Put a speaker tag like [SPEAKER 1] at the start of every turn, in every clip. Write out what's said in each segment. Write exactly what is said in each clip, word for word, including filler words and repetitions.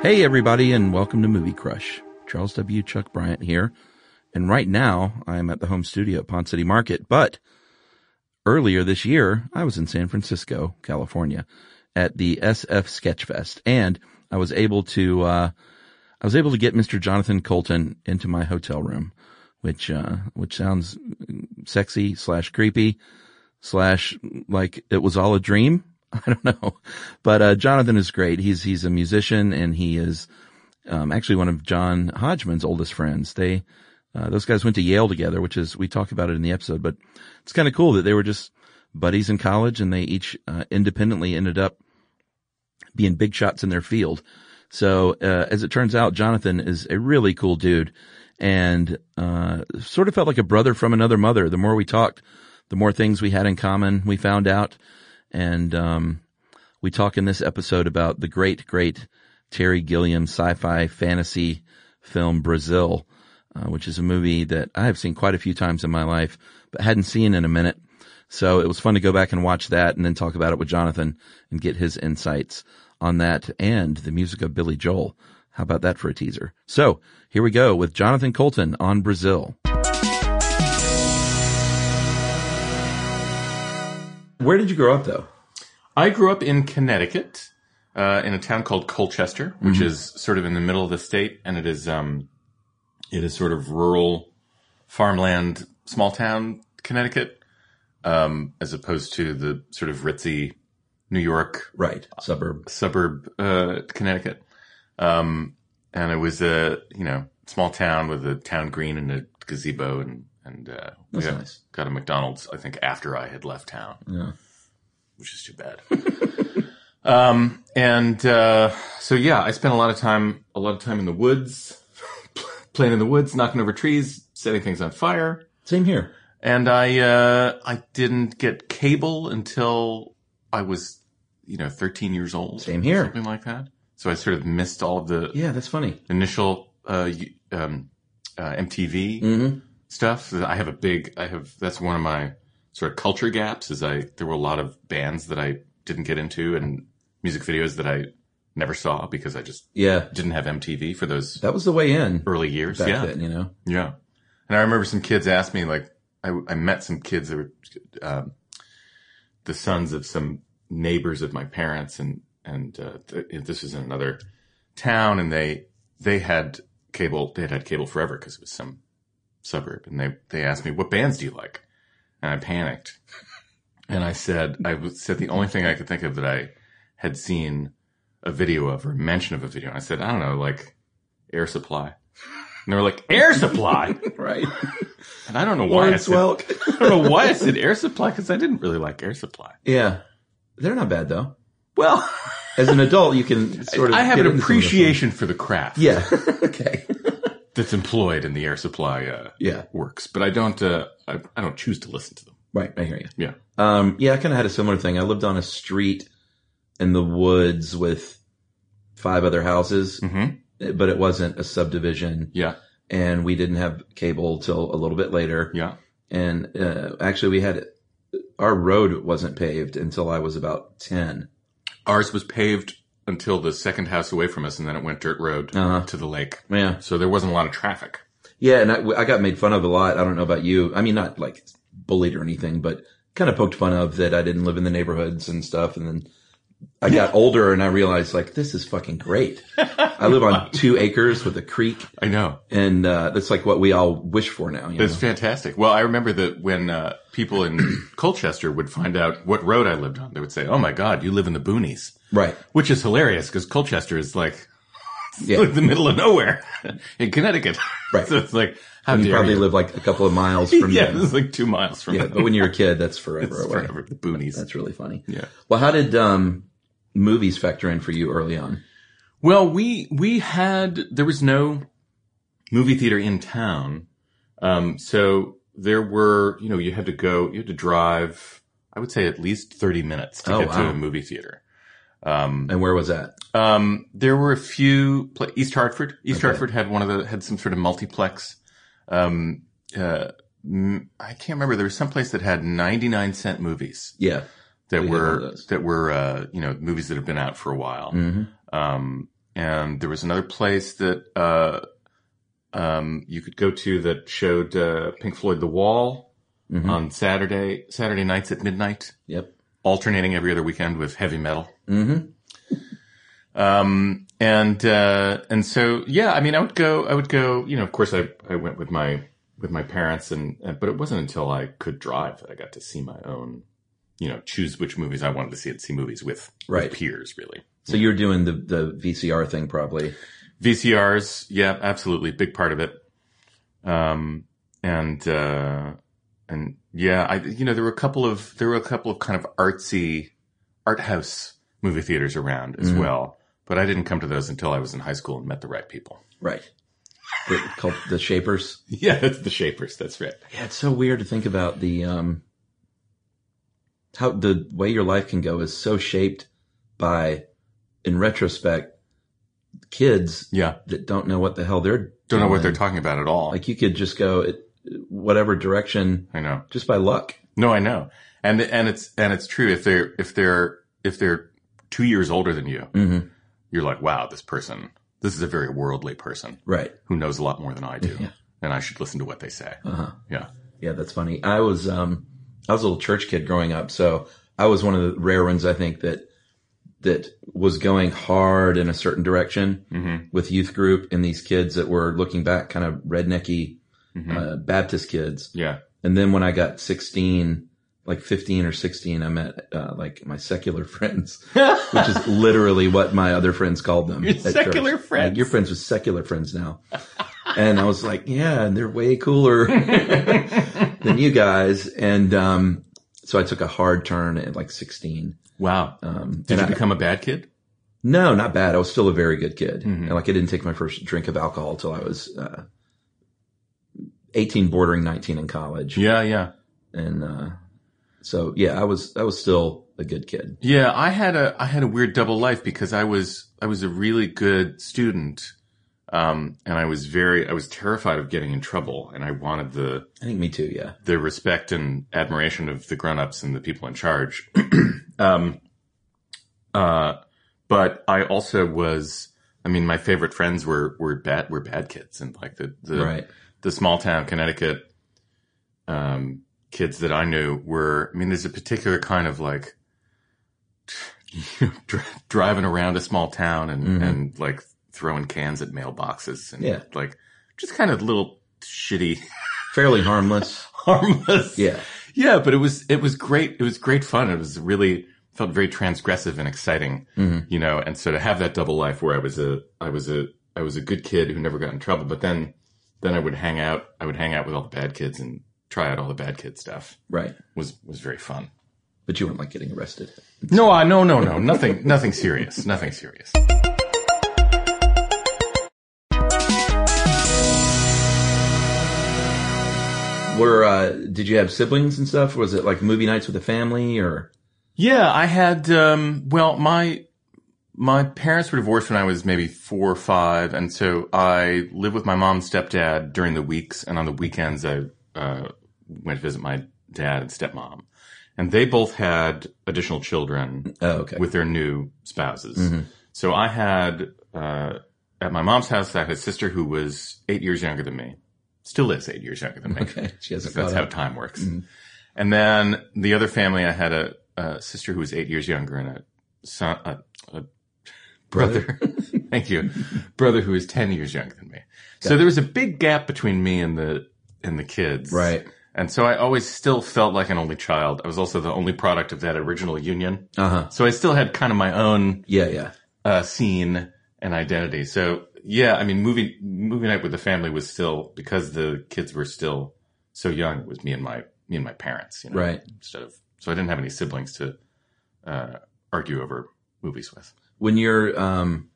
[SPEAKER 1] Hey everybody, and welcome to Movie Crush. Charles W. Chuck Bryant here, and right now I am at the home studio at Pond City Market, but earlier this year I was in San Francisco, California at the S F Sketchfest, and I was able to uh I was able to get Mister Jonathan Coulton into my hotel room, which uh which sounds sexy slash creepy slash like it was all a dream. I don't know, but uh Jonathan is great. He's he's a musician, and he is um actually one of John Hodgman's oldest friends. They uh, those guys went to Yale together, which is, we talk about it in the episode, but it's kind of cool that they were just buddies in college, and they each uh, independently ended up being big shots in their field. So uh, as it turns out, Jonathan is a really cool dude, and uh sort of felt like a brother from another mother. The more we talked, the more things we had in common we found out. And um we talk in this episode about the great, great Terry Gilliam sci-fi fantasy film Brazil, uh, which is a movie that I have seen quite a few times in my life, but hadn't seen in a minute. So it was fun to go back and watch that and then talk about it with Jonathan and get his insights on that and the music of Billy Joel. How about that for a teaser? So here we go with Jonathan Coulton on Brazil. Where did you grow up, though?
[SPEAKER 2] I grew up in Connecticut, uh, in a town called Colchester, which mm-hmm. is sort of in the middle of the state, and it is, um, it is sort of rural farmland, small town Connecticut, um, as opposed to the sort of ritzy New York,
[SPEAKER 1] right, suburb,
[SPEAKER 2] suburb, uh, Connecticut. Um, and it was a, you know, small town with a town green and a gazebo, and, and, uh, we
[SPEAKER 1] That's
[SPEAKER 2] got,
[SPEAKER 1] nice.
[SPEAKER 2] got a McDonald's, I think, after I had left town.
[SPEAKER 1] Yeah.
[SPEAKER 2] Which is too bad. um, and, uh, so yeah, I spent a lot of time, a lot of time in the woods, playing in the woods, knocking over trees, setting things on fire.
[SPEAKER 1] Same here.
[SPEAKER 2] And I, uh, I didn't get cable until I was, you know, thirteen years old.
[SPEAKER 1] Same here.
[SPEAKER 2] Something like that. So I sort of missed all of the.
[SPEAKER 1] Yeah, that's funny.
[SPEAKER 2] Initial, uh, um, uh, M T V
[SPEAKER 1] mm-hmm.
[SPEAKER 2] stuff. I have a big, I have, that's one of my sort of culture gaps, is I, there were a lot of bands that I didn't get into and music videos that I never saw because I just
[SPEAKER 1] yeah.
[SPEAKER 2] didn't have M T V for those.
[SPEAKER 1] That was the way in.
[SPEAKER 2] Early years.
[SPEAKER 1] Back
[SPEAKER 2] yeah.
[SPEAKER 1] then, you know?
[SPEAKER 2] Yeah. And I remember some kids asked me, like, I, I met some kids that were, um, the sons of some neighbors of my parents, and, and, uh, th- this was in another town, and they, they had cable, they had had cable forever because it was some suburb. And they, they asked me, what bands do you like? And I panicked. And I said, I said the only thing I could think of that I had seen a video of, or mention of a video. And I said, I don't know, like Air Supply. And they were like, Air Supply?
[SPEAKER 1] Right.
[SPEAKER 2] And I don't know why I said, I don't know why I said Air Supply, because I didn't really like Air Supply.
[SPEAKER 1] Yeah. They're not bad, though.
[SPEAKER 2] Well,
[SPEAKER 1] as an adult, you can sort of.
[SPEAKER 2] I have an appreciation for the craft.
[SPEAKER 1] Yeah. Okay.
[SPEAKER 2] That's employed in the Air Supply uh,
[SPEAKER 1] yeah.
[SPEAKER 2] works, but I don't. Uh, I, I don't choose to listen to them.
[SPEAKER 1] Right, I hear you.
[SPEAKER 2] Yeah,
[SPEAKER 1] um, yeah. I kind of had a similar thing. I lived on a street in the woods with five other houses,
[SPEAKER 2] mm-hmm.
[SPEAKER 1] but it wasn't a subdivision.
[SPEAKER 2] Yeah,
[SPEAKER 1] and we didn't have cable till a little bit later.
[SPEAKER 2] Yeah,
[SPEAKER 1] and uh, actually, we had our road wasn't paved until I was about ten.
[SPEAKER 2] Ours was paved until the second house away from us, and then it went dirt road
[SPEAKER 1] uh-huh.
[SPEAKER 2] to the lake.
[SPEAKER 1] Yeah.
[SPEAKER 2] So there wasn't a lot of traffic.
[SPEAKER 1] Yeah, and I, I got made fun of a lot. I don't know about you. I mean, not like bullied or anything, but kind of poked fun of that I didn't live in the neighborhoods and stuff. And then I got older and I realized, like, this is fucking great. I live on two acres with a creek.
[SPEAKER 2] I know.
[SPEAKER 1] And uh that's like what we all wish for now. You
[SPEAKER 2] That's
[SPEAKER 1] know?
[SPEAKER 2] fantastic. Well, I remember that when uh people in Colchester would find out what road I lived on, they would say, oh my God, you live in the boonies.
[SPEAKER 1] Right.
[SPEAKER 2] Which is hilarious because Colchester is like,
[SPEAKER 1] yeah.
[SPEAKER 2] like the middle of nowhere in Connecticut.
[SPEAKER 1] Right.
[SPEAKER 2] So it's like, how
[SPEAKER 1] and you
[SPEAKER 2] dare
[SPEAKER 1] probably
[SPEAKER 2] you?
[SPEAKER 1] live like a couple of miles from
[SPEAKER 2] yeah,
[SPEAKER 1] them.
[SPEAKER 2] it's like two miles from
[SPEAKER 1] Yeah,
[SPEAKER 2] them.
[SPEAKER 1] but when you're a kid, that's forever
[SPEAKER 2] it's
[SPEAKER 1] away.
[SPEAKER 2] Forever, the boonies.
[SPEAKER 1] That's really funny.
[SPEAKER 2] Yeah.
[SPEAKER 1] Well, how did um movies factor in for you early on?
[SPEAKER 2] Well, we we had there was no movie theater in town, um, so there were you know you had to go you had to drive I would say at least thirty minutes to
[SPEAKER 1] oh,
[SPEAKER 2] get
[SPEAKER 1] wow.
[SPEAKER 2] to a movie theater. Um,
[SPEAKER 1] and where was that?
[SPEAKER 2] Um, there were a few East Hartford. East
[SPEAKER 1] okay.
[SPEAKER 2] Hartford had one of the had some sort of multiplex. Um, uh, I can't remember. There was some place that had ninety-nine cent movies.
[SPEAKER 1] Yeah.
[SPEAKER 2] That we were, that were, uh, you know, movies that have been out for a while.
[SPEAKER 1] Mm-hmm.
[SPEAKER 2] Um, and there was another place that uh, um, you could go to that showed uh, Pink Floyd The Wall mm-hmm. on Saturday Saturday nights at midnight.
[SPEAKER 1] Yep.
[SPEAKER 2] Alternating every other weekend with heavy metal.
[SPEAKER 1] Mm-hmm.
[SPEAKER 2] Um, and, uh, and so, yeah, I mean, I would go, I would go, you know, of course I, I went with my, with my parents and, and, but it wasn't until I could drive that I got to see my own, you know, choose which movies I wanted to see and see movies with,
[SPEAKER 1] right.
[SPEAKER 2] with peers, really.
[SPEAKER 1] So you're doing the, the V C R thing probably.
[SPEAKER 2] V C Rs. Yeah, absolutely. Big part of it. Um, and, uh, and yeah, I, you know, there were a couple of, there were a couple of kind of artsy art house movie theaters around as mm-hmm. well. But I didn't come to those until I was in high school and met the right people.
[SPEAKER 1] Right. The, called the Shapers?
[SPEAKER 2] Yeah, that's the Shapers. That's right.
[SPEAKER 1] Yeah, it's so weird to think about the, um, how the way your life can go is so shaped by, in retrospect, kids
[SPEAKER 2] yeah.
[SPEAKER 1] that don't know what the hell they're
[SPEAKER 2] Don't
[SPEAKER 1] doing.
[SPEAKER 2] know what they're talking about at all.
[SPEAKER 1] Like you could just go it, whatever direction.
[SPEAKER 2] I know.
[SPEAKER 1] Just by luck.
[SPEAKER 2] No, I know. And, and it's, and it's true. If they're, if they're, if they're two years older than you,
[SPEAKER 1] mm-hmm.
[SPEAKER 2] you're like, wow, this person, this is a very worldly person.
[SPEAKER 1] Right.
[SPEAKER 2] Who knows a lot more than I do.
[SPEAKER 1] Yeah.
[SPEAKER 2] And I should listen to what they say.
[SPEAKER 1] Uh-huh.
[SPEAKER 2] Yeah.
[SPEAKER 1] Yeah, that's funny. I was, um, I was a little church kid growing up. So I was one of the rare ones, I think, that, that was going hard in a certain direction
[SPEAKER 2] mm-hmm.
[SPEAKER 1] with youth group and these kids that were looking back kind of rednecky,
[SPEAKER 2] mm-hmm.
[SPEAKER 1] uh, Baptist kids.
[SPEAKER 2] Yeah.
[SPEAKER 1] And then when I got sixteen, like fifteen or sixteen, I met, uh, like my secular friends, which is literally what my other friends called them.
[SPEAKER 2] Your secular
[SPEAKER 1] church.
[SPEAKER 2] friends.
[SPEAKER 1] Like, you're friends with secular friends now. And I was like, yeah, and they're way cooler than you guys. And, um, so I took a hard turn at like sixteen.
[SPEAKER 2] Wow.
[SPEAKER 1] Um,
[SPEAKER 2] Did you
[SPEAKER 1] I,
[SPEAKER 2] become a bad kid?
[SPEAKER 1] No, not bad. I was still a very good kid.
[SPEAKER 2] Mm-hmm.
[SPEAKER 1] And like I didn't take my first drink of alcohol till I was, uh, eighteen bordering nineteen in college.
[SPEAKER 2] Yeah, yeah.
[SPEAKER 1] And, uh, so yeah, I was, I was still a good kid.
[SPEAKER 2] Yeah, I had a, I had a weird double life because I was, I was a really good student. Um, and I was very, I was terrified of getting in trouble and I wanted the,
[SPEAKER 1] I think me too. Yeah.
[SPEAKER 2] the respect and admiration of the grown-ups and the people in charge. um, uh, but I also was, I mean, my favorite friends were, were bad, were bad kids and like the, the,
[SPEAKER 1] right.
[SPEAKER 2] the small town Connecticut, um, kids that I knew were, I mean, there's a particular kind of like you know, dri- driving around a small town and,
[SPEAKER 1] mm-hmm.
[SPEAKER 2] and like throwing cans at mailboxes and
[SPEAKER 1] yeah.
[SPEAKER 2] like just kind of little shitty,
[SPEAKER 1] fairly harmless,
[SPEAKER 2] harmless.
[SPEAKER 1] Yeah.
[SPEAKER 2] Yeah. But it was, it was great. It was great fun. It was really felt very transgressive and exciting,
[SPEAKER 1] mm-hmm.
[SPEAKER 2] you know, and so to have that double life where I was a, I was a, I was a good kid who never got in trouble, but then, then I would hang out, I would hang out with all the bad kids and try out all the bad kid stuff.
[SPEAKER 1] Right.
[SPEAKER 2] Was, was very fun.
[SPEAKER 1] But you weren't like getting arrested.
[SPEAKER 2] No, I, no, no, no, nothing, nothing serious, nothing serious.
[SPEAKER 1] Were, uh, did you have siblings and stuff? Was it like movie nights with the family or?
[SPEAKER 2] Yeah, I had, um, well, my, my parents were divorced when I was maybe four or five. And so I lived with my mom and stepdad during the weeks. And on the weekends, I, uh, went to visit my dad and stepmom. And they both had additional children
[SPEAKER 1] oh, okay.
[SPEAKER 2] with their new spouses.
[SPEAKER 1] Mm-hmm.
[SPEAKER 2] So I had, uh, at my mom's house, I had a sister who was eight years younger than me. Still is eight years younger than me.
[SPEAKER 1] Okay. She hasn't
[SPEAKER 2] That's
[SPEAKER 1] caught
[SPEAKER 2] how
[SPEAKER 1] up.
[SPEAKER 2] time works.
[SPEAKER 1] Mm-hmm.
[SPEAKER 2] And then the other family, I had a, a sister who was eight years younger and a son, a, a brother. Thank you. Brother who was ten years younger than me. Got so it. There was a big gap between me and the, and the kids.
[SPEAKER 1] Right.
[SPEAKER 2] And so I always still felt like an only child. I was also the only product of that original union.
[SPEAKER 1] Uh-huh.
[SPEAKER 2] So I still had kind of my own,
[SPEAKER 1] yeah, yeah,
[SPEAKER 2] uh, scene and identity. So yeah, I mean, movie, movie night with the family was still, because the kids were still so young, it was me and my, me and my parents, you know,
[SPEAKER 1] right.
[SPEAKER 2] instead of, so I didn't have any siblings to, uh, argue over movies with.
[SPEAKER 1] When you're, um,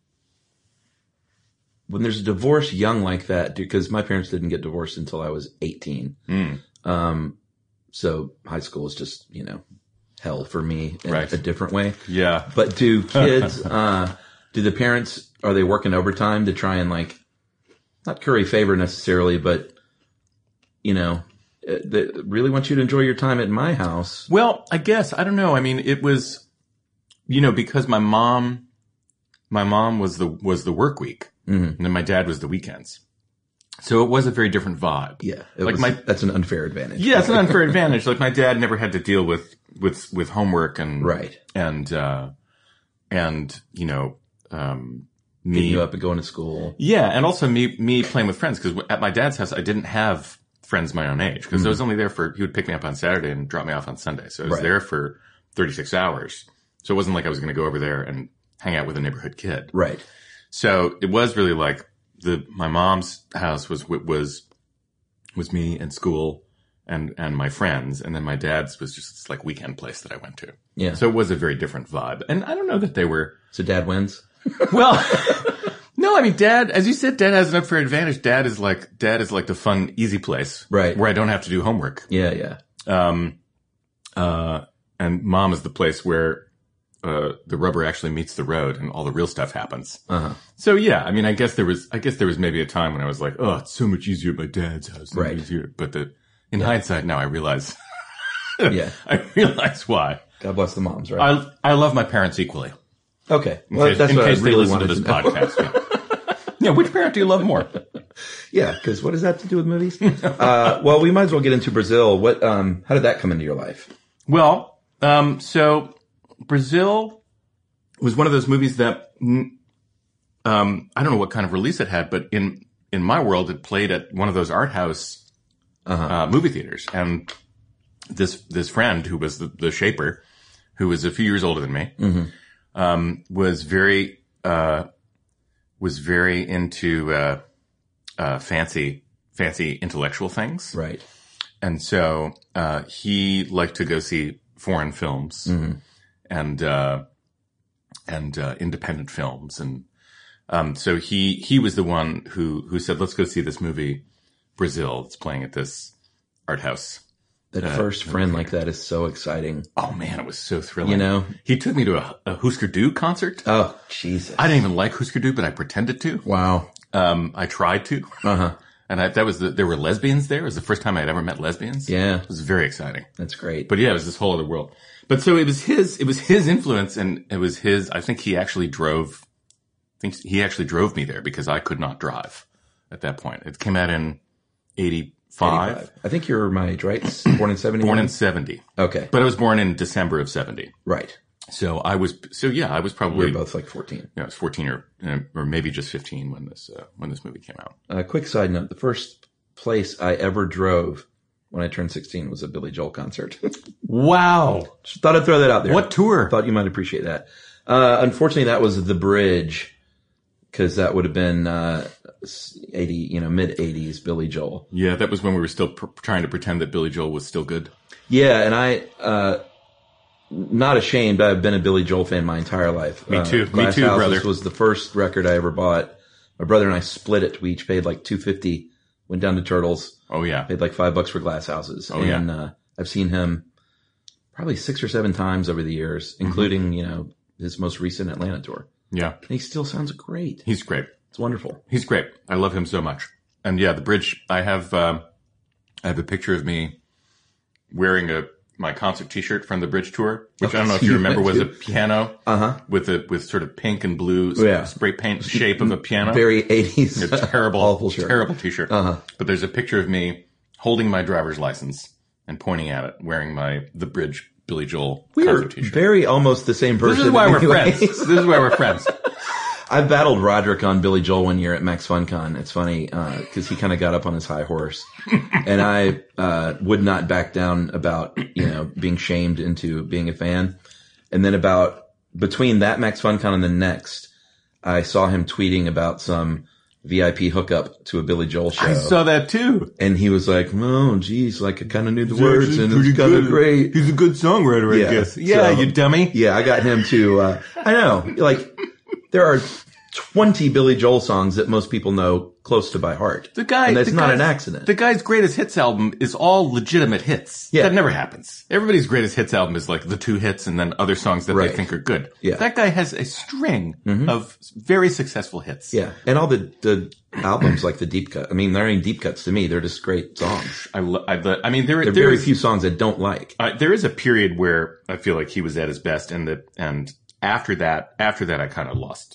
[SPEAKER 1] when there's a divorce young like that, because my parents didn't get divorced until I was eighteen.
[SPEAKER 2] Mm.
[SPEAKER 1] Um, so high school is just, you know, hell for me in
[SPEAKER 2] right.
[SPEAKER 1] a different way.
[SPEAKER 2] Yeah.
[SPEAKER 1] But do kids, uh, do the parents, are they working overtime to try and like, not curry favor necessarily, but, you know, they really want you to enjoy your time at my house?
[SPEAKER 2] Well, I guess, I don't know. I mean, it was, you know, because my mom my mom was the was the work week, mm-hmm. and then my dad was the weekends. So it was a very different vibe.
[SPEAKER 1] Yeah, it
[SPEAKER 2] like
[SPEAKER 1] was,
[SPEAKER 2] my
[SPEAKER 1] that's an unfair advantage.
[SPEAKER 2] Yeah, it's an unfair advantage. Like my dad never had to deal with with with homework and
[SPEAKER 1] right
[SPEAKER 2] and uh, and you know um, me
[SPEAKER 1] getting you up and going to school.
[SPEAKER 2] Yeah, and also me me playing with friends, because at my dad's house I didn't have friends my own age, because mm-hmm. I was only there for he would pick me up on Saturday and drop me off on Sunday. So I was right. there for thirty-six hours. So it wasn't like I was going to go over there and hang out with a neighborhood kid.
[SPEAKER 1] Right.
[SPEAKER 2] So it was really like the my mom's house was was was me and school and and my friends, and then my dad's was just this like weekend place that I went to.
[SPEAKER 1] Yeah.
[SPEAKER 2] So it was a very different vibe, and I don't know that they were.
[SPEAKER 1] So dad wins.
[SPEAKER 2] Well, no, I mean, dad, as you said, dad has an unfair advantage. Dad is like dad is like the fun, easy place,
[SPEAKER 1] right,
[SPEAKER 2] where I don't have to do homework.
[SPEAKER 1] Yeah, yeah.
[SPEAKER 2] Um, uh, and mom is the place where. Uh, the rubber actually meets the road and all the real stuff happens. Uh-huh. So yeah, I mean, I guess there was, I guess there was maybe a time when I was like, oh, it's so much easier at my dad's house. Than
[SPEAKER 1] right.
[SPEAKER 2] Easier. But the, in
[SPEAKER 1] yeah.
[SPEAKER 2] hindsight now I realize,
[SPEAKER 1] yeah,
[SPEAKER 2] I realize why.
[SPEAKER 1] God bless the moms, right?
[SPEAKER 2] I, I love my parents equally.
[SPEAKER 1] Okay.
[SPEAKER 2] In
[SPEAKER 1] well,
[SPEAKER 2] case,
[SPEAKER 1] that's
[SPEAKER 2] in
[SPEAKER 1] what
[SPEAKER 2] case
[SPEAKER 1] I
[SPEAKER 2] they
[SPEAKER 1] really
[SPEAKER 2] listen to this to podcast. Yeah. Yeah. Which parent do you love more?
[SPEAKER 1] Yeah. Cause what does that have to do with movies? uh, well, we might as well get into Brazil. What, um, how did that come into your life?
[SPEAKER 2] Well, um, so Brazil, was one of those movies that, um, I don't know what kind of release it had, but in, in my world, it played at one of those art house, uh-huh. uh, movie theaters. And this, this friend who was the, the shaper, who was a few years older than me, mm-hmm. um, was very, uh, was very into, uh, uh, fancy, fancy intellectual things.
[SPEAKER 1] Right.
[SPEAKER 2] And so, uh, he liked to go see foreign films mm-hmm. and, uh, and, uh, independent films. And, um, so he, he was the one who, who said, let's go see this movie, Brazil. It's playing at this art house.
[SPEAKER 1] That
[SPEAKER 2] uh,
[SPEAKER 1] first friend like that is so exciting.
[SPEAKER 2] Oh man, it was so thrilling.
[SPEAKER 1] You know,
[SPEAKER 2] he took me to a, a Husker Du concert.
[SPEAKER 1] Oh, Jesus.
[SPEAKER 2] I didn't even like Husker Du, but I pretended to.
[SPEAKER 1] Wow.
[SPEAKER 2] Um, I tried to.
[SPEAKER 1] Uh-huh.
[SPEAKER 2] And I, that was the, there were lesbians there. It was the first time I'd ever met lesbians.
[SPEAKER 1] Yeah.
[SPEAKER 2] It was very exciting.
[SPEAKER 1] That's great.
[SPEAKER 2] But yeah, it was this whole other world. But so it was his, it was his influence, and it was his, I think he actually drove, I think he actually drove me there because I could not drive at that point. It came out in eighty-five. eighty-five.
[SPEAKER 1] I think you're my age, right? Born in seventy?
[SPEAKER 2] Born in seventy.
[SPEAKER 1] Okay.
[SPEAKER 2] But I was born in December of seventy.
[SPEAKER 1] Right.
[SPEAKER 2] So I was, so yeah, I was probably.
[SPEAKER 1] We were both like fourteen.
[SPEAKER 2] Yeah, I was fourteen or, or maybe just fifteen when this, uh, when this movie came out.
[SPEAKER 1] A uh, quick side note. The first place I ever drove when I turned sixteen was a Billy Joel concert.
[SPEAKER 2] Wow.
[SPEAKER 1] Just thought I'd throw that out there.
[SPEAKER 2] What tour?
[SPEAKER 1] Thought you might appreciate that. Uh, unfortunately that was The Bridge, cause that would have been, uh, eighty, you know, mid eighties Billy Joel.
[SPEAKER 2] Yeah. That was when we were still pr- trying to pretend that Billy Joel was still good.
[SPEAKER 1] Yeah. And I, uh, not ashamed. I've been a Billy Joel fan my entire life.
[SPEAKER 2] Me too.
[SPEAKER 1] Uh,
[SPEAKER 2] Me too, brother.
[SPEAKER 1] This was the first record I ever bought. My brother and I split it. We each paid like two fifty. Went down to Turtles.
[SPEAKER 2] Oh yeah.
[SPEAKER 1] Paid like five bucks for Glass Houses.
[SPEAKER 2] Oh
[SPEAKER 1] and,
[SPEAKER 2] yeah.
[SPEAKER 1] uh, I've seen him probably six or seven times over the years, including, mm-hmm. you know, his most recent Atlanta tour.
[SPEAKER 2] Yeah.
[SPEAKER 1] And he still sounds great.
[SPEAKER 2] He's great.
[SPEAKER 1] It's wonderful.
[SPEAKER 2] He's great. I love him so much. And yeah, The Bridge, I have, um, I have a picture of me wearing a, my concert t-shirt from the Bridge tour, which
[SPEAKER 1] oh,
[SPEAKER 2] I don't know if you remember was a piano
[SPEAKER 1] uh-huh.
[SPEAKER 2] with a, with sort of pink and blue
[SPEAKER 1] yeah.
[SPEAKER 2] spray paint shape of a piano.
[SPEAKER 1] Very eighties.
[SPEAKER 2] A terrible,
[SPEAKER 1] awful shirt.
[SPEAKER 2] terrible t-shirt.
[SPEAKER 1] Uh-huh.
[SPEAKER 2] But there's a picture of me holding my driver's license and pointing at it, wearing my, the Bridge Billy Joel
[SPEAKER 1] we
[SPEAKER 2] concert
[SPEAKER 1] are
[SPEAKER 2] t-shirt.
[SPEAKER 1] Very almost the same person.
[SPEAKER 2] This is why we're
[SPEAKER 1] anyways.
[SPEAKER 2] friends. This is why we're friends.
[SPEAKER 1] I battled Roderick on Billy Joel one year at Max FunCon. It's funny, uh, cause he kind of got up on his high horse and I, uh, would not back down about, you know, being shamed into being a fan. And then about between that Max FunCon and the next, I saw him tweeting about some V I P hookup to a Billy Joel show.
[SPEAKER 2] I saw that too.
[SPEAKER 1] And he was like, oh, geez, like I kind of knew the He's words and it's kind of great.
[SPEAKER 2] He's a good songwriter,
[SPEAKER 1] yeah.
[SPEAKER 2] I guess. Yeah,
[SPEAKER 1] so,
[SPEAKER 2] you dummy.
[SPEAKER 1] Yeah, I got him to, uh, I know, like, there are twenty Billy Joel songs that most people know close to by heart.
[SPEAKER 2] The guy,
[SPEAKER 1] and that's
[SPEAKER 2] the
[SPEAKER 1] not
[SPEAKER 2] guy's,
[SPEAKER 1] an accident.
[SPEAKER 2] The guy's greatest hits album is all legitimate hits.
[SPEAKER 1] Yeah.
[SPEAKER 2] That never happens. Everybody's greatest hits album is like the two hits and then other songs that
[SPEAKER 1] right.
[SPEAKER 2] they think are good.
[SPEAKER 1] Yeah.
[SPEAKER 2] That guy has a string
[SPEAKER 1] mm-hmm.
[SPEAKER 2] of very successful hits.
[SPEAKER 1] Yeah. And all the, the albums like the deep cut. I mean, they're ain't deep cuts to me. They're just great songs.
[SPEAKER 2] I, lo- I, I mean, there,
[SPEAKER 1] there are
[SPEAKER 2] there
[SPEAKER 1] very
[SPEAKER 2] is,
[SPEAKER 1] few songs I don't like.
[SPEAKER 2] Uh, there is a period where I feel like he was at his best and that, and after that, after that, I kind of lost.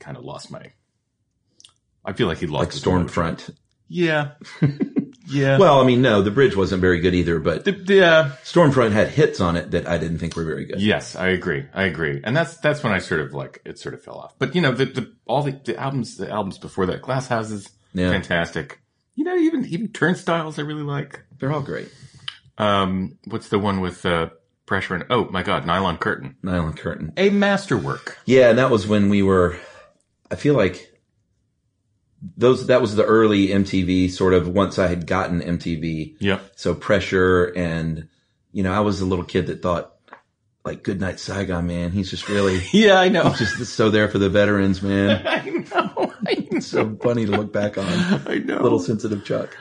[SPEAKER 2] kind of lost my. I feel like he lost
[SPEAKER 1] Like Stormfront.
[SPEAKER 2] Yeah. Yeah.
[SPEAKER 1] Well, I mean, no, The Bridge wasn't very good either, but
[SPEAKER 2] the, yeah.
[SPEAKER 1] Stormfront had hits on it that I didn't think were very good.
[SPEAKER 2] Yes, I agree. I agree. And that's, that's when I sort of like, it sort of fell off. But you know, the, the, all the, the albums, the albums before that, Glass Houses,
[SPEAKER 1] Yeah.
[SPEAKER 2] fantastic. You know, even, even Turnstiles I really like.
[SPEAKER 1] They're all great.
[SPEAKER 2] Um, what's the one with, uh, Pressure and, oh my God, Nylon Curtain.
[SPEAKER 1] Nylon Curtain.
[SPEAKER 2] A masterwork.
[SPEAKER 1] Yeah, and that was when we were, I feel like those, that was the early M T V sort of once I had gotten M T V.
[SPEAKER 2] Yep.
[SPEAKER 1] So Pressure and, you know, I was a little kid that thought like Goodnight Saigon, man. He's just really,
[SPEAKER 2] Yeah, I know.
[SPEAKER 1] he's just so there for the veterans, man.
[SPEAKER 2] I know. I know.
[SPEAKER 1] It's so funny to look back on.
[SPEAKER 2] I know.
[SPEAKER 1] Little sensitive Chuck.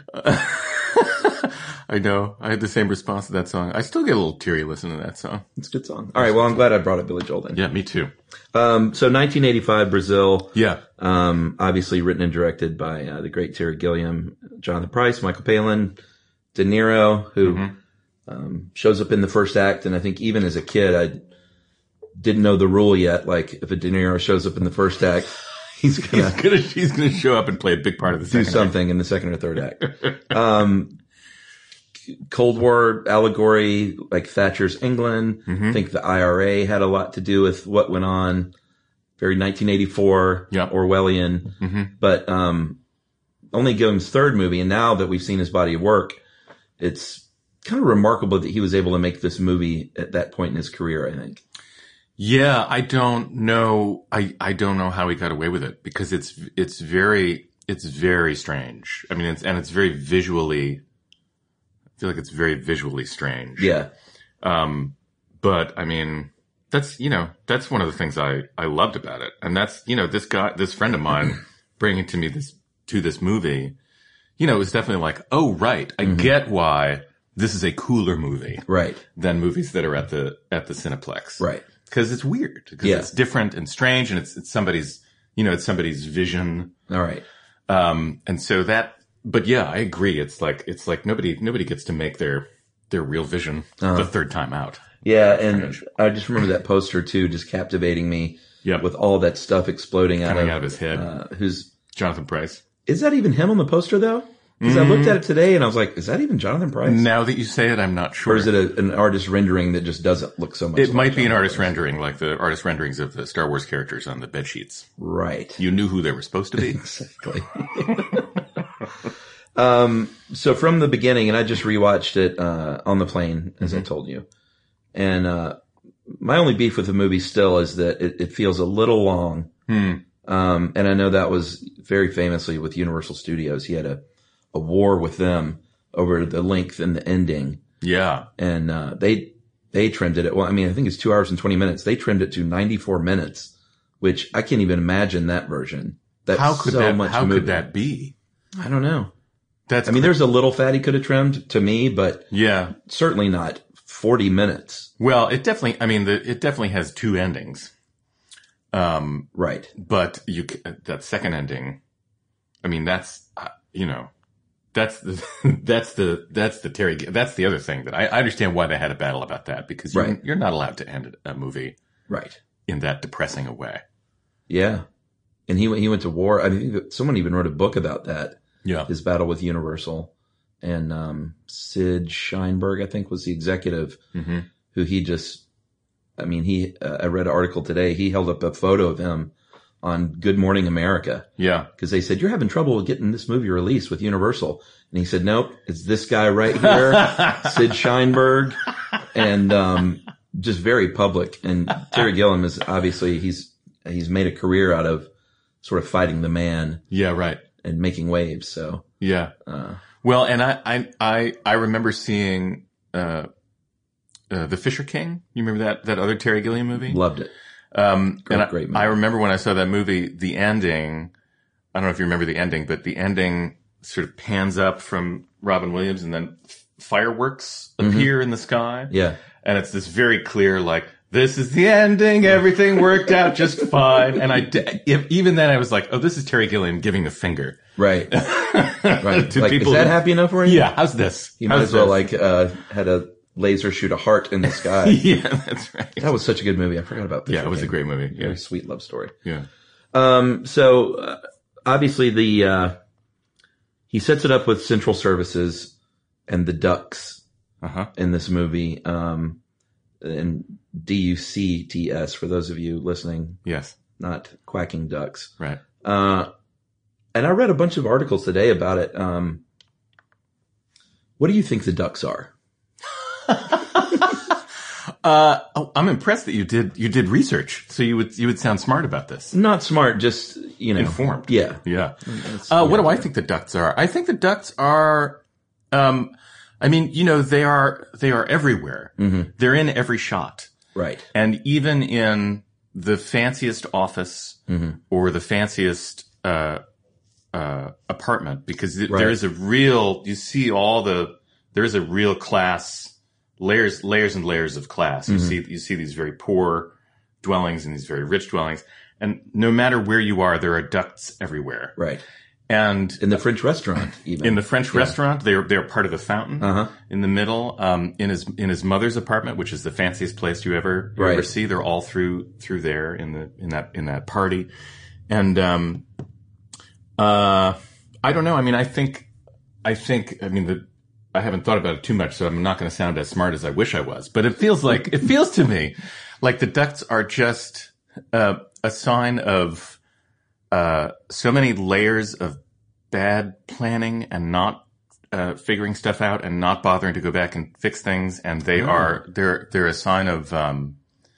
[SPEAKER 2] I know. I had the same response to that song. I still get a little teary listening to that song.
[SPEAKER 1] It's a good song. All right. Well, I'm glad I brought up Billy Joel then.
[SPEAKER 2] Yeah, me too.
[SPEAKER 1] Um, so nineteen eighty-five, Brazil.
[SPEAKER 2] Yeah.
[SPEAKER 1] Um, obviously written and directed by uh, the great Terry Gilliam, Jonathan Pryce, Michael Palin, De Niro, who
[SPEAKER 2] Mm-hmm.
[SPEAKER 1] um, shows up in the first act. And I think even as a kid, I didn't know the rule yet. Like if a De Niro shows up in the first act, he's gonna,
[SPEAKER 2] He's gonna, he's gonna show up and play a big part of the
[SPEAKER 1] do
[SPEAKER 2] second
[SPEAKER 1] something in the second or third act. Um, Cold War allegory, like Thatcher's England.
[SPEAKER 2] Mm-hmm.
[SPEAKER 1] I think the I R A had a lot to do with what went on. Very nineteen eighty-four,
[SPEAKER 2] Yep.
[SPEAKER 1] Orwellian.
[SPEAKER 2] Mm-hmm.
[SPEAKER 1] But um, only Gilliam's third movie, and now that we've seen his body of work, it's kind of remarkable that he was able to make this movie at that point in his career, I think.
[SPEAKER 2] Yeah, I don't know. I, I don't know how he got away with it because it's, it's very, it's very strange. I mean, it's, and it's very visually, I feel like it's very visually strange.
[SPEAKER 1] Yeah.
[SPEAKER 2] Um, but I mean, that's, you know, that's one of the things I, I loved about it. And that's, you know, this guy, this friend of mine bringing to me this, to this movie, you know, it was definitely like, oh, right. I
[SPEAKER 1] Mm-hmm.
[SPEAKER 2] get why this is a cooler movie
[SPEAKER 1] Right.
[SPEAKER 2] than movies that are at the, at the Cineplex.
[SPEAKER 1] Right.
[SPEAKER 2] Cause it's weird. Cause
[SPEAKER 1] Yeah.
[SPEAKER 2] it's different and strange and it's, it's somebody's, you know, it's somebody's vision.
[SPEAKER 1] All right.
[SPEAKER 2] Um, and so that, but yeah, I agree. It's like, it's like nobody, nobody gets to make their, their real vision
[SPEAKER 1] Uh-huh.
[SPEAKER 2] the third time out.
[SPEAKER 1] Yeah, and I just remember that poster too, just captivating me.
[SPEAKER 2] Yep.
[SPEAKER 1] With all that stuff exploding out
[SPEAKER 2] Coming
[SPEAKER 1] of,
[SPEAKER 2] out of his head.
[SPEAKER 1] Uh, who's
[SPEAKER 2] Jonathan Pryce.
[SPEAKER 1] is that even him on the poster though? Because I looked at it today and I was like, is that even Jonathan Pryce?
[SPEAKER 2] Now that you say it, I'm not sure.
[SPEAKER 1] Or is it a, an artist rendering that just doesn't look so much?
[SPEAKER 2] It
[SPEAKER 1] like
[SPEAKER 2] might be an
[SPEAKER 1] Jonathan
[SPEAKER 2] artist
[SPEAKER 1] Pryce?
[SPEAKER 2] rendering, like the artist renderings of the Star Wars characters on the bed sheets.
[SPEAKER 1] Right.
[SPEAKER 2] You knew who they were supposed to be.
[SPEAKER 1] Exactly. um, so from the beginning, and I just rewatched it, uh, on the plane, as
[SPEAKER 2] Mm-hmm.
[SPEAKER 1] I told you. And, uh, my only beef with the movie still is that it, it feels a little long.
[SPEAKER 2] Hmm.
[SPEAKER 1] Um, and I know that was very famously with Universal Studios. He had a, a war with them over the length and the ending.
[SPEAKER 2] Yeah.
[SPEAKER 1] And, uh, they, they trimmed it. Well, I mean, I think it's two hours and twenty minutes. They trimmed it to ninety-four minutes, which I can't even imagine that version. That's
[SPEAKER 2] How could
[SPEAKER 1] so
[SPEAKER 2] that,
[SPEAKER 1] much
[SPEAKER 2] how
[SPEAKER 1] movie.
[SPEAKER 2] could that be?
[SPEAKER 1] I don't know.
[SPEAKER 2] That's,
[SPEAKER 1] I mean, there's a little fat he could have trimmed to me, but
[SPEAKER 2] yeah.
[SPEAKER 1] certainly not forty minutes.
[SPEAKER 2] Well, it definitely, I mean, the, it definitely has two endings. Um,
[SPEAKER 1] Right.
[SPEAKER 2] but you, c- that second ending, I mean, that's, uh, you know, that's the, that's the, that's the Terry, that's the other thing that I, I understand why they had a battle about that because you're,
[SPEAKER 1] Right.
[SPEAKER 2] you're not allowed to end a movie
[SPEAKER 1] Right.
[SPEAKER 2] in that depressing a way.
[SPEAKER 1] Yeah. And he went, he went to war. I think that someone even wrote a book about that.
[SPEAKER 2] Yeah.
[SPEAKER 1] His battle with Universal. And, um, Sid Sheinberg, I think, was the executive
[SPEAKER 2] Mm-hmm.
[SPEAKER 1] who he just, I mean, he, uh, I read an article today. He held up a photo of him on Good Morning America
[SPEAKER 2] Yeah.
[SPEAKER 1] because they said, you're having trouble with getting this movie released with Universal. And he said, nope, it's this guy right here, Sid Sheinberg. And, um, just very public. And Terry Gilliam is obviously, he's, he's made a career out of sort of fighting the man
[SPEAKER 2] Yeah. Right.
[SPEAKER 1] and making waves. So,
[SPEAKER 2] Yeah.
[SPEAKER 1] uh,
[SPEAKER 2] Well, and I, I, I, I remember seeing, uh, uh, The Fisher King. You remember that, that other Terry Gilliam movie?
[SPEAKER 1] loved it.
[SPEAKER 2] Um,
[SPEAKER 1] Great,
[SPEAKER 2] and I,
[SPEAKER 1] great movie.
[SPEAKER 2] I remember when I saw that movie, the ending, I don't know if you remember the ending, but the ending sort of pans up from Robin Williams and then f- fireworks appear in the sky.
[SPEAKER 1] Yeah.
[SPEAKER 2] And it's this very clear, like, this is the ending. Everything worked out just fine. And I, d- if, even then I was like, oh, this is Terry Gilliam giving a finger.
[SPEAKER 1] Right. Right.
[SPEAKER 2] To
[SPEAKER 1] like,
[SPEAKER 2] people
[SPEAKER 1] is that
[SPEAKER 2] who-
[SPEAKER 1] happy enough for you?
[SPEAKER 2] Yeah. How's this?
[SPEAKER 1] He might
[SPEAKER 2] How's
[SPEAKER 1] as well
[SPEAKER 2] this?
[SPEAKER 1] like, uh, had a laser shoot a heart in the sky.
[SPEAKER 2] Yeah, that's right.
[SPEAKER 1] That was such a good movie. I forgot about Fisher
[SPEAKER 2] Yeah, it was a
[SPEAKER 1] King.
[SPEAKER 2] great movie. Yeah.
[SPEAKER 1] Very sweet love story.
[SPEAKER 2] Yeah.
[SPEAKER 1] Um, so uh, obviously the uh, he sets it up with Central Services and the Ducks
[SPEAKER 2] Uh-huh.
[SPEAKER 1] in this movie, um, and D U C T S for those of you listening,
[SPEAKER 2] Yes.
[SPEAKER 1] not quacking ducks.
[SPEAKER 2] Right.
[SPEAKER 1] Uh, and I read a bunch of articles today about it. Um, what do you think the Ducks are?
[SPEAKER 2] Uh, oh, I'm impressed that you did you did research, so you would you would sound smart about this.
[SPEAKER 1] Not smart, just, you know.
[SPEAKER 2] Informed.
[SPEAKER 1] Yeah.
[SPEAKER 2] Yeah.
[SPEAKER 1] That's-
[SPEAKER 2] Uh, what
[SPEAKER 1] yeah.
[SPEAKER 2] do I think the Ducks are? I think the Ducks are, um, I mean, you know, they are they are everywhere.
[SPEAKER 1] Mm-hmm.
[SPEAKER 2] They're in every shot,
[SPEAKER 1] Right.
[SPEAKER 2] and even in the fanciest office
[SPEAKER 1] Mm-hmm.
[SPEAKER 2] or the fanciest uh, uh, apartment, because th-
[SPEAKER 1] Right.
[SPEAKER 2] there is a real. You see all the there is a real class. Layers, layers and layers of class. You
[SPEAKER 1] Mm-hmm.
[SPEAKER 2] see, you see these very poor dwellings and these very rich dwellings. And no matter where you are, there are ducts everywhere.
[SPEAKER 1] Right.
[SPEAKER 2] And
[SPEAKER 1] In the French restaurant, even.
[SPEAKER 2] in the French restaurant, they're, they're part of the fountain
[SPEAKER 1] Uh-huh.
[SPEAKER 2] in the middle. Um, in his, in his mother's apartment, which is the fanciest place you ever, you
[SPEAKER 1] Right.
[SPEAKER 2] ever see. They're all through, through there in the, in that, in that party. And, um, uh, I don't know. I mean, I think, I think, I mean, the, I haven't thought about it too much, so I'm not going to sound as smart as I wish I was. But it feels like it feels to me like the ducts are just uh, a sign of uh, so many layers of bad planning and not uh, figuring stuff out and not bothering to go back and fix things. And they
[SPEAKER 1] Oh.
[SPEAKER 2] are they're they're a sign of um,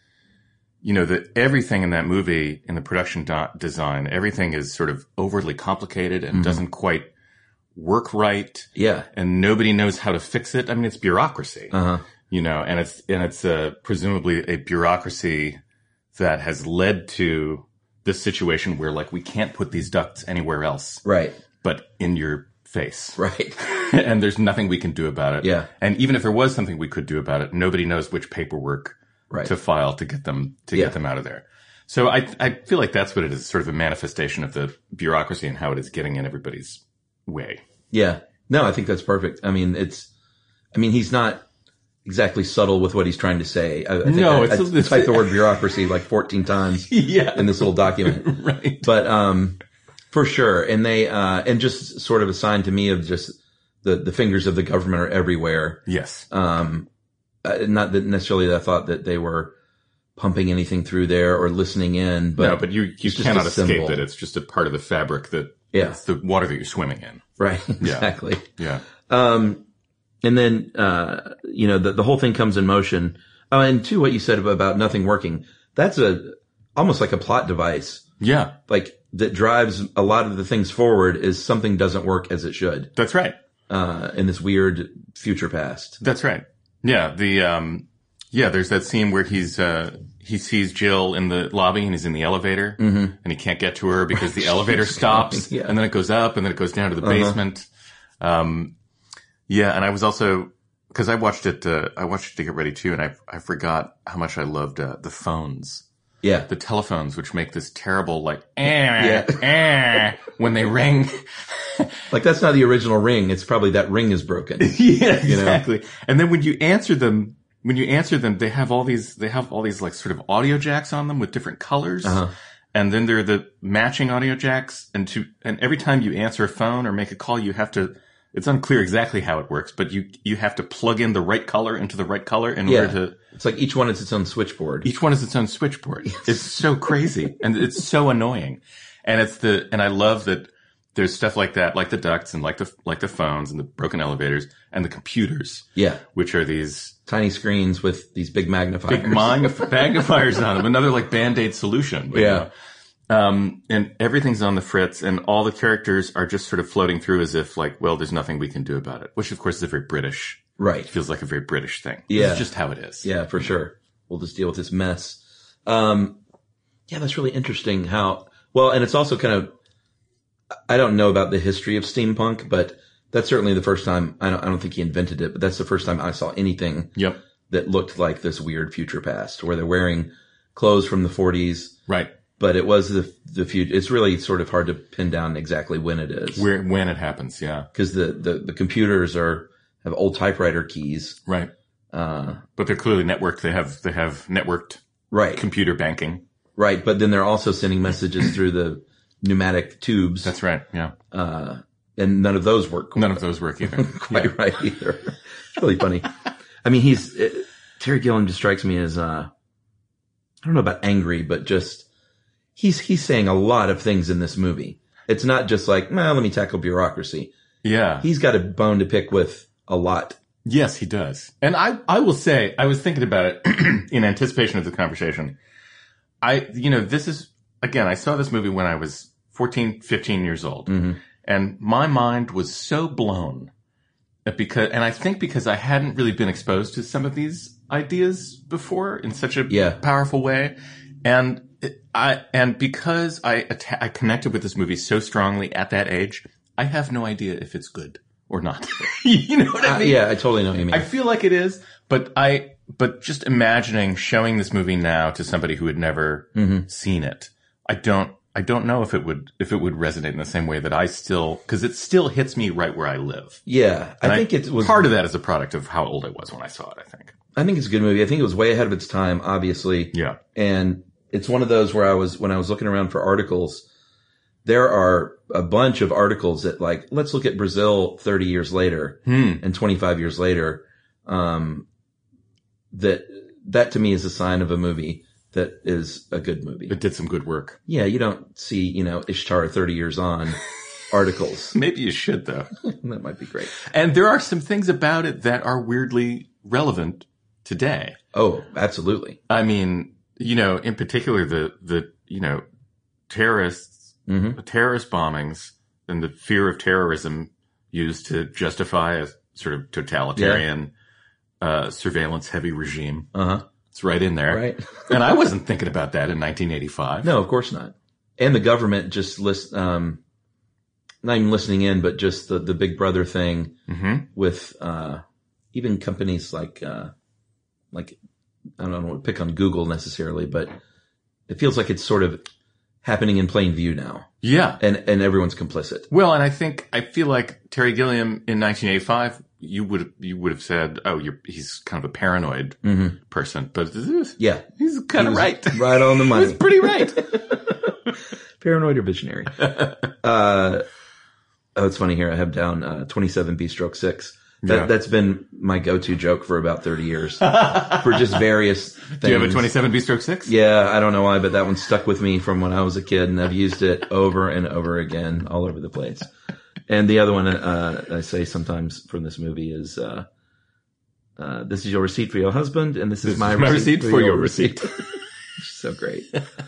[SPEAKER 2] you know that everything in that movie in the production do- design, everything is sort of overly complicated and
[SPEAKER 1] Mm-hmm.
[SPEAKER 2] doesn't quite work right.
[SPEAKER 1] Yeah.
[SPEAKER 2] And nobody knows how to fix it. I mean, it's bureaucracy,
[SPEAKER 1] Uh-huh.
[SPEAKER 2] you know, and it's, and it's, uh, presumably a bureaucracy that has led to this situation where like we can't put these ducts anywhere else,
[SPEAKER 1] Right.
[SPEAKER 2] but in your face.
[SPEAKER 1] Right.
[SPEAKER 2] And there's nothing we can do about it.
[SPEAKER 1] Yeah.
[SPEAKER 2] And even if there was something we could do about it, nobody knows which paperwork
[SPEAKER 1] Right.
[SPEAKER 2] to file to get them, to
[SPEAKER 1] Yeah.
[SPEAKER 2] get them out of there. So I, I feel like that's what it is, sort of a manifestation of the bureaucracy and how it is getting in everybody's way.
[SPEAKER 1] Yeah. No, I think that's perfect. I mean, it's, I mean, he's not exactly subtle with what he's trying to say. I, I think
[SPEAKER 2] No,
[SPEAKER 1] I,
[SPEAKER 2] it's-
[SPEAKER 1] I
[SPEAKER 2] it's-
[SPEAKER 1] typed the word bureaucracy like fourteen times
[SPEAKER 2] Yeah.
[SPEAKER 1] in this little document.
[SPEAKER 2] Right.
[SPEAKER 1] But, um, for sure. And they, uh, and just sort of a sign to me of just the, the fingers of the government are everywhere.
[SPEAKER 2] Yes.
[SPEAKER 1] Um, uh, not that necessarily that I thought that they were pumping anything through there or listening in, but,
[SPEAKER 2] no, but you, you
[SPEAKER 1] it's just
[SPEAKER 2] cannot
[SPEAKER 1] a
[SPEAKER 2] escape
[SPEAKER 1] symbol.
[SPEAKER 2] it. It's just a part of the fabric that
[SPEAKER 1] Yeah.
[SPEAKER 2] it's the water that you're swimming in.
[SPEAKER 1] right. Exactly.
[SPEAKER 2] Yeah.
[SPEAKER 1] Um, and then, uh, you know, the, the whole thing comes in motion. Oh, and to what you said about, about nothing working, that's a, almost like a plot device,
[SPEAKER 2] Yeah.
[SPEAKER 1] like that drives a lot of the things forward is something doesn't work as it should,
[SPEAKER 2] That's right.
[SPEAKER 1] uh, in this weird future past.
[SPEAKER 2] That's right. Yeah. The, um, yeah, there's that scene where he's, uh, he sees Jill in the lobby and he's in the elevator
[SPEAKER 1] Mm-hmm.
[SPEAKER 2] and he can't get to her because the elevator stops
[SPEAKER 1] Yeah.
[SPEAKER 2] and then it goes up and then it goes down to the
[SPEAKER 1] Uh-huh.
[SPEAKER 2] basement. Um, yeah. And I was also, cause I watched it, uh, I watched it to get ready too. And I, I forgot how much I loved, uh, the phones.
[SPEAKER 1] Yeah.
[SPEAKER 2] The telephones, which make this terrible, like, eh, eh, when they ring.
[SPEAKER 1] Like that's not the original ring. It's probably that ring is broken.
[SPEAKER 2] Yeah,
[SPEAKER 1] You know?
[SPEAKER 2] exactly. And then when you answer them, when you answer them, they have all these, they have all these like sort of audio jacks on them with different colors.
[SPEAKER 1] Uh-huh.
[SPEAKER 2] And then there are the matching audio jacks. And to, and every time you answer a phone or make a call, you have to, it's unclear exactly how it works, but you, you have to plug in the right color into the right color in
[SPEAKER 1] Yeah.
[SPEAKER 2] order to,
[SPEAKER 1] It's like each one is its own switchboard.
[SPEAKER 2] each one is its own switchboard. It's so crazy and it's so annoying. And it's the, and I love that there's stuff like that, like the ducts and like the, like the phones and the broken elevators and the computers,
[SPEAKER 1] Yeah.
[SPEAKER 2] which are these
[SPEAKER 1] Tiny screens with these big magnifiers.
[SPEAKER 2] big magnif- magnifiers on them. Another like Band-Aid solution. you
[SPEAKER 1] Yeah.
[SPEAKER 2] know. Um, and everything's on the fritz and all the characters are just sort of floating through as if like, well, there's nothing we can do about it, which of course is a very British,
[SPEAKER 1] Right.
[SPEAKER 2] feels like a very British thing.
[SPEAKER 1] Yeah.
[SPEAKER 2] It's just how it is.
[SPEAKER 1] Yeah, for sure. We'll just deal with this mess. Um, yeah, that's really interesting how, well, and it's also kind of, I don't know about the history of steampunk, but that's certainly the first time, I don't, I don't think he invented it, but that's the first time I saw anything
[SPEAKER 2] Yep.
[SPEAKER 1] that looked like this weird future past where they're wearing clothes from the forties,
[SPEAKER 2] Right.
[SPEAKER 1] but it was the, the future. It's really sort of hard to pin down exactly when it is.
[SPEAKER 2] Where, when it happens. Yeah.
[SPEAKER 1] Cause the, the, the computers are, have old typewriter keys.
[SPEAKER 2] Right.
[SPEAKER 1] Uh,
[SPEAKER 2] But they're clearly networked. They have, they have networked
[SPEAKER 1] right.
[SPEAKER 2] computer banking.
[SPEAKER 1] Right, but then they're also sending messages through the pneumatic tubes.
[SPEAKER 2] That's right. Yeah.
[SPEAKER 1] Uh, and none of those work.
[SPEAKER 2] None of those work either.
[SPEAKER 1] Quite yeah. right either. It's really funny. I mean, he's, uh, Terry Gilliam just strikes me as, uh, I don't know about angry, but just, he's, he's saying a lot of things in this movie. It's not just like, well, let me tackle bureaucracy.
[SPEAKER 2] Yeah.
[SPEAKER 1] He's got a bone to pick with a lot.
[SPEAKER 2] Yes, he does. And I, I will say, I was thinking about it in anticipation of the conversation. I, you know, this is, again, I saw this movie when I was fourteen, fifteen years old. Mm-hmm. And my mind was so blown that because, and I think because I hadn't really been exposed to some of these ideas before in such a
[SPEAKER 1] yeah.
[SPEAKER 2] powerful way. And I, and because I, atta- I connected with this movie so strongly at that age, I have no idea if it's good or not. You know what I mean?
[SPEAKER 1] Uh, yeah, I totally know what you mean.
[SPEAKER 2] I feel like it is, but I, but just imagining showing this movie now to somebody who had never mm-hmm. seen it, I don't, I don't know if it would, if it would resonate in the same way that I still, cause it still hits me right where I live.
[SPEAKER 1] Yeah. I
[SPEAKER 2] and
[SPEAKER 1] think
[SPEAKER 2] I,
[SPEAKER 1] it was
[SPEAKER 2] part of that is a product of how old I was when I saw it, I think.
[SPEAKER 1] I think it's a good movie. I think it was way ahead of its time, obviously.
[SPEAKER 2] Yeah.
[SPEAKER 1] And it's one of those where I was, when I was looking around for articles, there are a bunch of articles that like, let's look at Brazil thirty years later
[SPEAKER 2] hmm.
[SPEAKER 1] and twenty-five years later. Um, that, that to me is a sign of a movie that is a good movie.
[SPEAKER 2] It did some good work.
[SPEAKER 1] Yeah. You don't see, you know, Ishtar thirty years on articles.
[SPEAKER 2] Maybe you should though.
[SPEAKER 1] That might be great.
[SPEAKER 2] And there are some things about it that are weirdly relevant today.
[SPEAKER 1] Oh, absolutely.
[SPEAKER 2] I mean, you know, in particular, the, the, you know, terrorists, mm-hmm. the terrorist bombings and the fear of terrorism used to justify a sort of totalitarian, yeah. uh, surveillance heavy regime.
[SPEAKER 1] Uh-huh.
[SPEAKER 2] It's right in there.
[SPEAKER 1] Right.
[SPEAKER 2] And I wasn't thinking about that in nineteen eighty-five.
[SPEAKER 1] No, of course not. And the government just list, um, not even listening in, but just the, the Big Brother thing
[SPEAKER 2] mm-hmm.
[SPEAKER 1] with, uh, even companies like, uh, like, I don't want to pick on Google necessarily, but it feels like it's sort of happening in plain view now.
[SPEAKER 2] Yeah.
[SPEAKER 1] And, and everyone's complicit.
[SPEAKER 2] Well, and I think, I feel like Terry Gilliam in nineteen eighty-five, you would, you would have said, oh, you're, he's kind of a paranoid
[SPEAKER 1] mm-hmm.
[SPEAKER 2] person, but
[SPEAKER 1] yeah,
[SPEAKER 2] he's kind of right.
[SPEAKER 1] Right on the money.
[SPEAKER 2] He's pretty right.
[SPEAKER 1] Paranoid or visionary. uh, oh, it's funny here. I have down, uh, twenty-seven B stroke six. That, yeah. That's been my go-to joke for about thirty years for just various things.
[SPEAKER 2] Do you have a twenty-seven B stroke six?
[SPEAKER 1] Yeah, I don't know why, but that one stuck with me from when I was a kid, and I've used it over and over again all over the place. And the other one uh, I say sometimes from this movie is, uh, uh, this is your receipt for your husband, and this,
[SPEAKER 2] this
[SPEAKER 1] is my,
[SPEAKER 2] is my
[SPEAKER 1] receipt,
[SPEAKER 2] receipt for, for your, your receipt.
[SPEAKER 1] receipt. So great.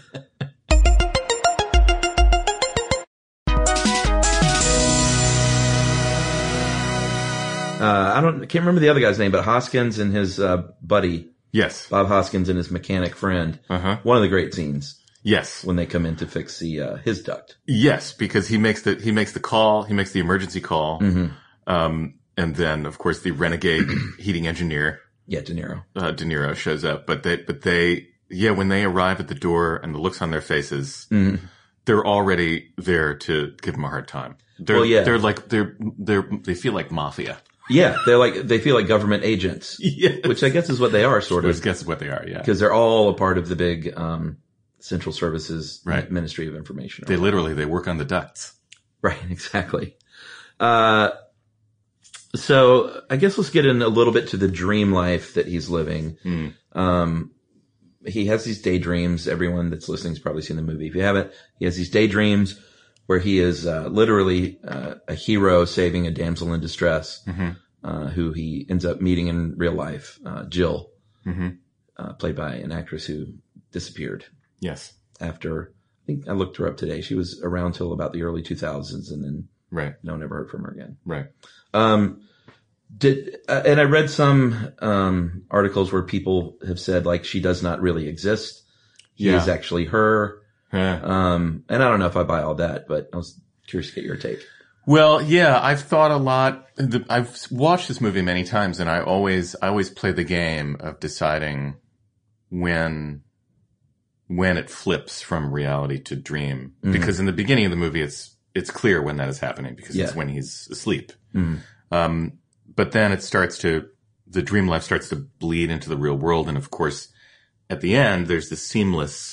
[SPEAKER 1] Uh, I don't, can't remember the other guy's name, but Hoskins and his, uh, buddy.
[SPEAKER 2] Yes.
[SPEAKER 1] Bob Hoskins and his mechanic friend.
[SPEAKER 2] Uh-huh.
[SPEAKER 1] One of the great scenes.
[SPEAKER 2] Yes.
[SPEAKER 1] When they come in to fix the, uh, his duct.
[SPEAKER 2] Yes, because he makes the, he makes the call, he makes the emergency call.
[SPEAKER 1] Mm-hmm.
[SPEAKER 2] Um, and then of course the renegade heating engineer.
[SPEAKER 1] Yeah, De Niro.
[SPEAKER 2] Uh, De Niro shows up, but they, but they, yeah, when they arrive at the door and the looks on their faces,
[SPEAKER 1] mm-hmm.
[SPEAKER 2] they're already there to give him a hard time. They're,
[SPEAKER 1] well, yeah.
[SPEAKER 2] they're like, they're, they're, they feel like mafia.
[SPEAKER 1] Yeah, they're like, they feel like government agents.
[SPEAKER 2] Yes.
[SPEAKER 1] Which I guess is what they are, sort of.
[SPEAKER 2] I guess is what they are, yeah.
[SPEAKER 1] Because they're all a part of the big, um, Central Services
[SPEAKER 2] right.
[SPEAKER 1] Ministry of Information.
[SPEAKER 2] They literally, they work on the ducts.
[SPEAKER 1] Right, exactly. Uh, so I guess let's get in a little bit to the dream life that he's living.
[SPEAKER 2] Mm.
[SPEAKER 1] Um, he has these daydreams. Everyone that's listening has probably seen the movie. If you haven't, he has these daydreams where he is uh, literally uh, a hero saving a damsel in distress,
[SPEAKER 2] mm-hmm.
[SPEAKER 1] uh, who he ends up meeting in real life, uh, Jill,
[SPEAKER 2] mm-hmm.
[SPEAKER 1] uh, played by an actress who disappeared.
[SPEAKER 2] Yes.
[SPEAKER 1] After, I think I looked her up today. She was around till about the early two thousands, and then
[SPEAKER 2] right.
[SPEAKER 1] no one ever heard from her again.
[SPEAKER 2] Right.
[SPEAKER 1] Um, did, uh, and I read some, um, articles where people have said like she does not really exist. He
[SPEAKER 2] yeah.
[SPEAKER 1] is actually her.
[SPEAKER 2] Yeah.
[SPEAKER 1] Um, and I don't know if I buy all that, but I was curious to get your take.
[SPEAKER 2] Well, yeah, I've thought a lot. I've watched this movie many times, and I always, I always play the game of deciding when, when it flips from reality to dream. Mm-hmm. Because in the beginning of the movie, it's, it's clear when that is happening because yeah. it's when he's asleep.
[SPEAKER 1] Mm-hmm.
[SPEAKER 2] Um, but then it starts to, the dream life starts to bleed into the real world. And of course, at the end, there's this seamless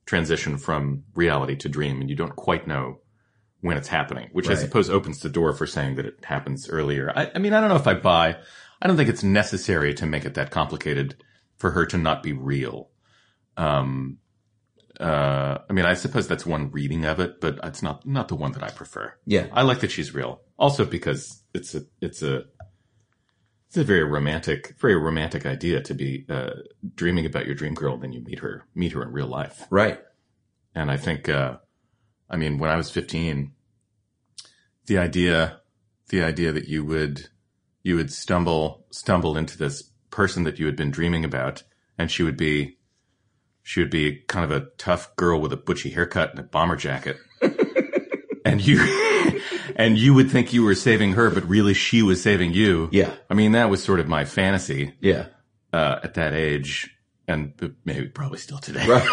[SPEAKER 2] transition from reality to dream, and you don't quite know when it's happening, which
[SPEAKER 1] Right.
[SPEAKER 2] I suppose opens the door for saying that it happens earlier. I, I mean, I don't know if I buy. I don't think it's necessary to make it that complicated for her to not be real. Um, uh, I mean, I suppose that's one reading of it, but it's not not the one that I prefer.
[SPEAKER 1] Yeah.
[SPEAKER 2] I like that she's real, also because it's a it's a it's a very romantic, very romantic idea to be uh, dreaming about your dream girl, and then you meet her meet her in real life.
[SPEAKER 1] Right.
[SPEAKER 2] And I think, uh, I mean, when I was fifteen, the idea, the idea that you would, you would stumble, stumble into this person that you had been dreaming about, and she would be, she would be kind of a tough girl with a butchy haircut and a bomber jacket. and you, and you would think you were saving her, but really she was saving you.
[SPEAKER 1] Yeah.
[SPEAKER 2] I mean, that was sort of my fantasy,
[SPEAKER 1] Yeah.
[SPEAKER 2] uh, at that age, and maybe probably still today.
[SPEAKER 1] Right.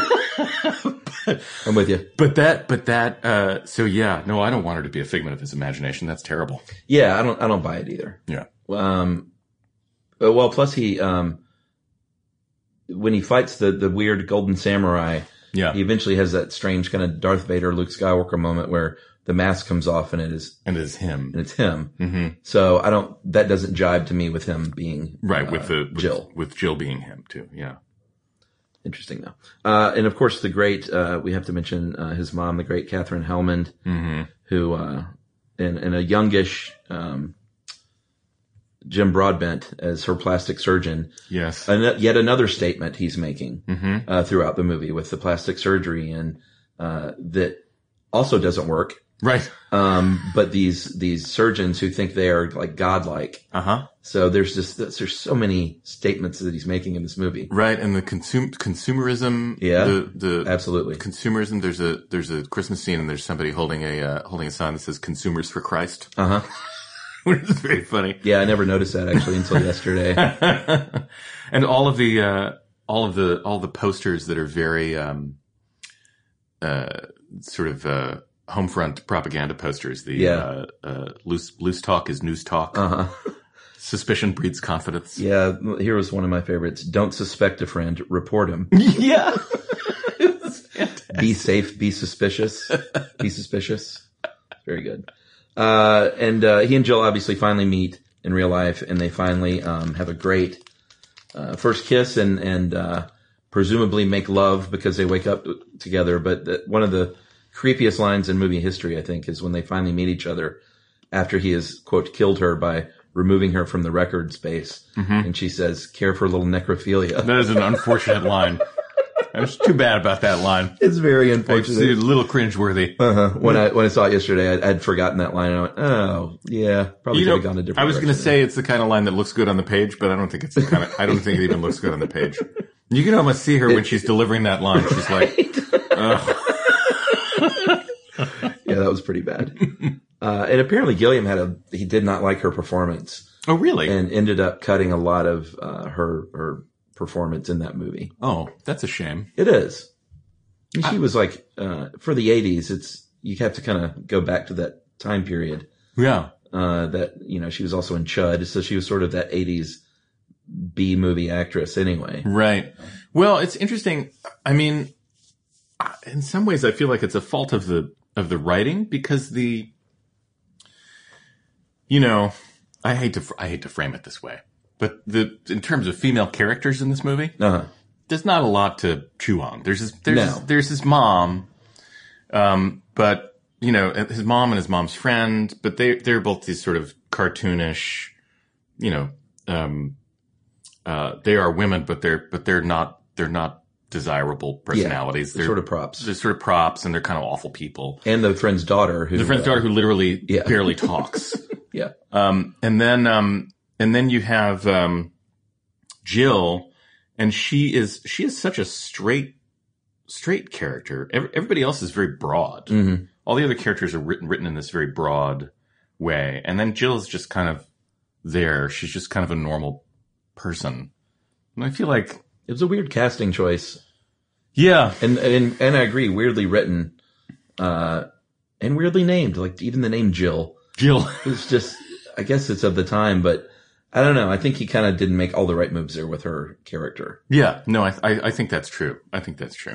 [SPEAKER 1] I'm with you.
[SPEAKER 2] But that, but that, uh, so yeah, no, I don't want her to be a figment of his imagination. That's terrible.
[SPEAKER 1] Yeah, I don't, I don't buy it either.
[SPEAKER 2] Yeah.
[SPEAKER 1] Um, uh, well, plus he, um, when he fights the, the weird golden samurai,
[SPEAKER 2] Yeah.
[SPEAKER 1] he eventually has that strange kind of Darth Vader, Luke Skywalker moment where the mask comes off and it is,
[SPEAKER 2] And it is him.
[SPEAKER 1] and it's him.
[SPEAKER 2] Mm-hmm.
[SPEAKER 1] So I don't, that doesn't jibe to me with him being,
[SPEAKER 2] Right.
[SPEAKER 1] uh,
[SPEAKER 2] With the, with,
[SPEAKER 1] Jill.
[SPEAKER 2] with Jill being him too. Yeah.
[SPEAKER 1] Interesting though. Uh, and of course the great, uh, we have to mention, uh, his mom, the great Catherine Hellman,
[SPEAKER 2] Mm-hmm.
[SPEAKER 1] who, uh, in, in a youngish, um, Jim Broadbent as her plastic surgeon.
[SPEAKER 2] Yes.
[SPEAKER 1] An- yet another statement he's making,
[SPEAKER 2] Mm-hmm.
[SPEAKER 1] uh, throughout the movie with the plastic surgery and, uh, that also doesn't work.
[SPEAKER 2] Right.
[SPEAKER 1] Um, but these, these surgeons who think they are like godlike.
[SPEAKER 2] Uh-huh.
[SPEAKER 1] So there's just, there's so many statements that he's making in this movie.
[SPEAKER 2] Right. And the consum, consumerism.
[SPEAKER 1] Yeah.
[SPEAKER 2] The, the
[SPEAKER 1] Absolutely.
[SPEAKER 2] consumerism. There's a, there's a Christmas scene and there's somebody holding a, uh, holding a sign that says consumers for Christ.
[SPEAKER 1] Uh huh.
[SPEAKER 2] Which is very funny.
[SPEAKER 1] Yeah. I never noticed that actually until yesterday.
[SPEAKER 2] And all of the, uh, all of the, all the posters that are very, um, uh, sort of, uh, home front propaganda posters. The,
[SPEAKER 1] Yeah.
[SPEAKER 2] uh, uh, loose, loose talk is news talk.
[SPEAKER 1] Uh huh.
[SPEAKER 2] Suspicion breeds confidence.
[SPEAKER 1] Yeah. Here was one of my favorites. Don't suspect a friend. Report him.
[SPEAKER 2] Yeah.
[SPEAKER 1] Be safe. Be suspicious. Be suspicious. Very good. Uh, and, uh, he and Jill obviously finally meet in real life and they finally, um, have a great, uh, first kiss and, and, uh, presumably make love because they wake up together. But the, one of the creepiest lines in movie history, I think, is when they finally meet each other after he has, quote, killed her by removing her from the record space. Mm-hmm. And she says, care for a little necrophilia.
[SPEAKER 2] That is an unfortunate line. It's too bad about that line.
[SPEAKER 1] It's very
[SPEAKER 2] It's
[SPEAKER 1] unfortunate.
[SPEAKER 2] a little cringeworthy.
[SPEAKER 1] Uh-huh. When I when I saw it yesterday, I, I'd forgotten that line. And I went, "Oh, yeah, probably
[SPEAKER 2] You
[SPEAKER 1] could
[SPEAKER 2] know,
[SPEAKER 1] have gone a different."
[SPEAKER 2] I was going to
[SPEAKER 1] direction
[SPEAKER 2] say it's the kind of line that looks good on the page, but I don't think it's the kind of, I don't think it even looks good on the page. You can almost see her when she's delivering that line. She's like, ugh.
[SPEAKER 1] there. Yeah, that was pretty bad. Uh, and apparently, Gilliam had a he did not like her performance,
[SPEAKER 2] Oh, really?
[SPEAKER 1] and ended up cutting a lot of uh, her her performance in that movie.
[SPEAKER 2] Oh, that's a shame.
[SPEAKER 1] It is. I mean, she was like uh, for the eighties. It's you have to kind of go back to that time period.
[SPEAKER 2] Yeah.
[SPEAKER 1] Uh, that you know, she was also in Chud, so she was sort of that eighties B movie actress anyway.
[SPEAKER 2] Right. Well, it's interesting. I mean, in some ways, I feel like it's a fault of the of the writing because the, you know, I hate to I hate to frame it this way, but the in terms of female characters in this movie,
[SPEAKER 1] Uh-huh.
[SPEAKER 2] there's not a lot to chew on. There's his there's
[SPEAKER 1] No.
[SPEAKER 2] his, there's his mom, um, but you know his mom and his mom's friend, but they they're both these sort of cartoonish, you know, um, uh, they are women, but they're but they're not they're not desirable personalities.
[SPEAKER 1] They're
[SPEAKER 2] They're
[SPEAKER 1] sort of props.
[SPEAKER 2] They're sort of props, and they're kind of awful people.
[SPEAKER 1] And the friend's daughter, who
[SPEAKER 2] The friend's
[SPEAKER 1] uh,
[SPEAKER 2] daughter who literally
[SPEAKER 1] yeah.
[SPEAKER 2] barely talks.
[SPEAKER 1] yeah,
[SPEAKER 2] Um, and then, um, and then you have, um, Jill, and she is, she is such a straight, straight character. Every, everybody else is very broad.
[SPEAKER 1] Mhm.
[SPEAKER 2] All the other characters are written, written in this very broad way. And then Jill is just kind of there. She's just kind of a normal person. And I feel like,
[SPEAKER 1] it was a weird casting choice,
[SPEAKER 2] yeah,
[SPEAKER 1] and and and I agree, weirdly written, uh, and weirdly named. Like even the name Jill,
[SPEAKER 2] Jill.
[SPEAKER 1] it's just, I guess it's of the time, but I don't know. I think he kind of didn't make all the right moves there with her character.
[SPEAKER 2] Yeah, no, I, I, I think that's true. I think that's true.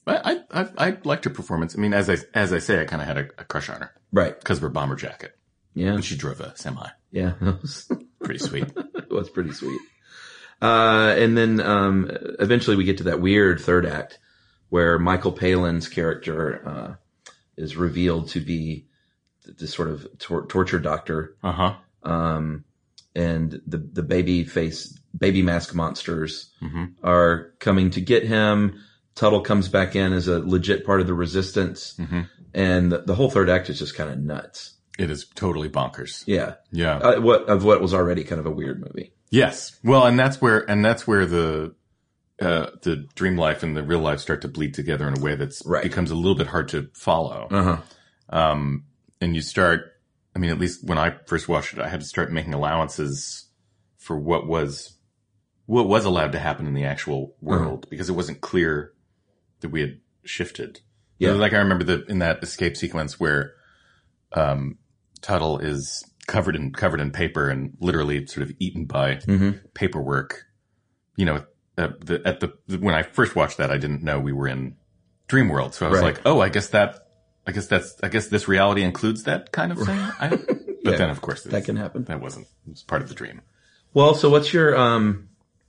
[SPEAKER 2] I, I, I, I liked her performance. I mean, as I, as I say, I kind of had a, a crush on her.
[SPEAKER 1] Right.
[SPEAKER 2] Because of her bomber jacket.
[SPEAKER 1] Yeah.
[SPEAKER 2] And she drove a semi.
[SPEAKER 1] Yeah.
[SPEAKER 2] Pretty sweet.
[SPEAKER 1] It was pretty sweet. Uh, and then, um, eventually we get to that weird third act where Michael Palin's character, uh, is revealed to be this sort of tor- torture doctor.
[SPEAKER 2] Uh-huh.
[SPEAKER 1] Um, and the, the baby face, baby mask monsters
[SPEAKER 2] mm-hmm.
[SPEAKER 1] are coming to get him. Tuttle comes back in as a legit part of the resistance.
[SPEAKER 2] Mm-hmm.
[SPEAKER 1] And the, the whole third act is just kind of nuts.
[SPEAKER 2] It is totally bonkers.
[SPEAKER 1] Yeah.
[SPEAKER 2] Yeah.
[SPEAKER 1] Uh, what, of what was already kind of a weird movie.
[SPEAKER 2] Yes. Well, and that's where, and that's where the, uh, the dream life and the real life start to bleed together in a way that's
[SPEAKER 1] right.
[SPEAKER 2] becomes a little bit hard to follow.
[SPEAKER 1] Uh-huh.
[SPEAKER 2] Um, and you start, I mean, at least when I first watched it, I had to start making allowances for what was, what was allowed to happen in the actual world uh-huh. because it wasn't clear that we had shifted. Yeah. Like I remember the, in that escape sequence where, um, Tuttle is covered in, covered in paper and literally sort of eaten by
[SPEAKER 1] mm-hmm.
[SPEAKER 2] paperwork. You know, uh, the, at the, when I first watched that, I didn't know we were in dream world. So I was
[SPEAKER 1] right.
[SPEAKER 2] like, oh, I guess that, I guess that's, I guess this reality includes that kind of thing. I, but
[SPEAKER 1] yeah,
[SPEAKER 2] then of course
[SPEAKER 1] that can happen.
[SPEAKER 2] That wasn't, it was part of the dream.
[SPEAKER 1] Well, so what's your, um,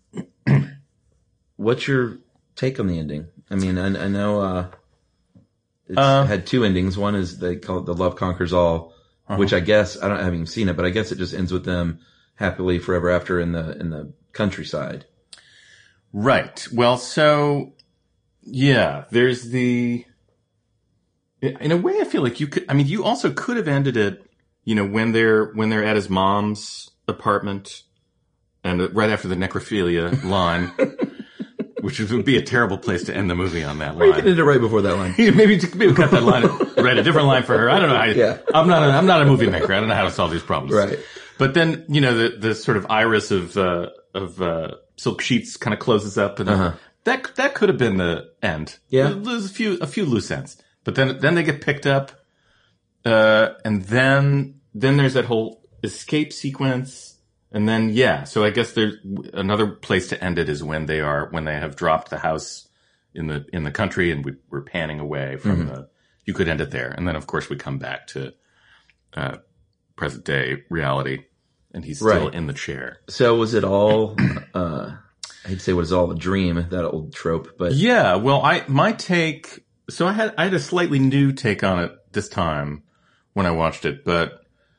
[SPEAKER 1] what's your take on the ending? I mean, I, I know, uh, it's uh, had two endings. One is they call it The Love Conquers All, uh-huh. which I guess, I don't, I haven't even seen it, but I guess it just ends with them happily forever after in the, in the countryside.
[SPEAKER 2] Right. Well, so, yeah, there's the, in a way I feel like you could, I mean, you also could have ended it, you know, when they're, when they're at his mom's apartment and right after the necrophilia line. Which would be a terrible place to end the movie on that line.
[SPEAKER 1] Or you can end it right before that line.
[SPEAKER 2] maybe, maybe cut that line, write a different line for her. I don't know. I,
[SPEAKER 1] yeah.
[SPEAKER 2] I'm not a, I'm not a movie maker. I don't know how to solve these problems.
[SPEAKER 1] Right.
[SPEAKER 2] But then, you know, the, the sort of iris of, uh, of, uh, Silk Sheets kind of closes up and
[SPEAKER 1] uh-huh.
[SPEAKER 2] that, that could have been the end.
[SPEAKER 1] Yeah.
[SPEAKER 2] There's a few, a few loose ends. But then, then they get picked up, uh, and then, then there's that whole escape sequence. And then, yeah, so I guess there's another place to end it is when they are, when they have dropped the house in the, in the country and we, we're panning away from mm-hmm. the, you could end it there. And then of course we come back to, uh, present day reality and he's still
[SPEAKER 1] right.
[SPEAKER 2] in the chair.
[SPEAKER 1] So was it all, uh, I hate to say it was all a dream, that old trope, but.
[SPEAKER 2] Yeah, well, I, my take, so I had, I had a slightly new take on it this time when I watched it, but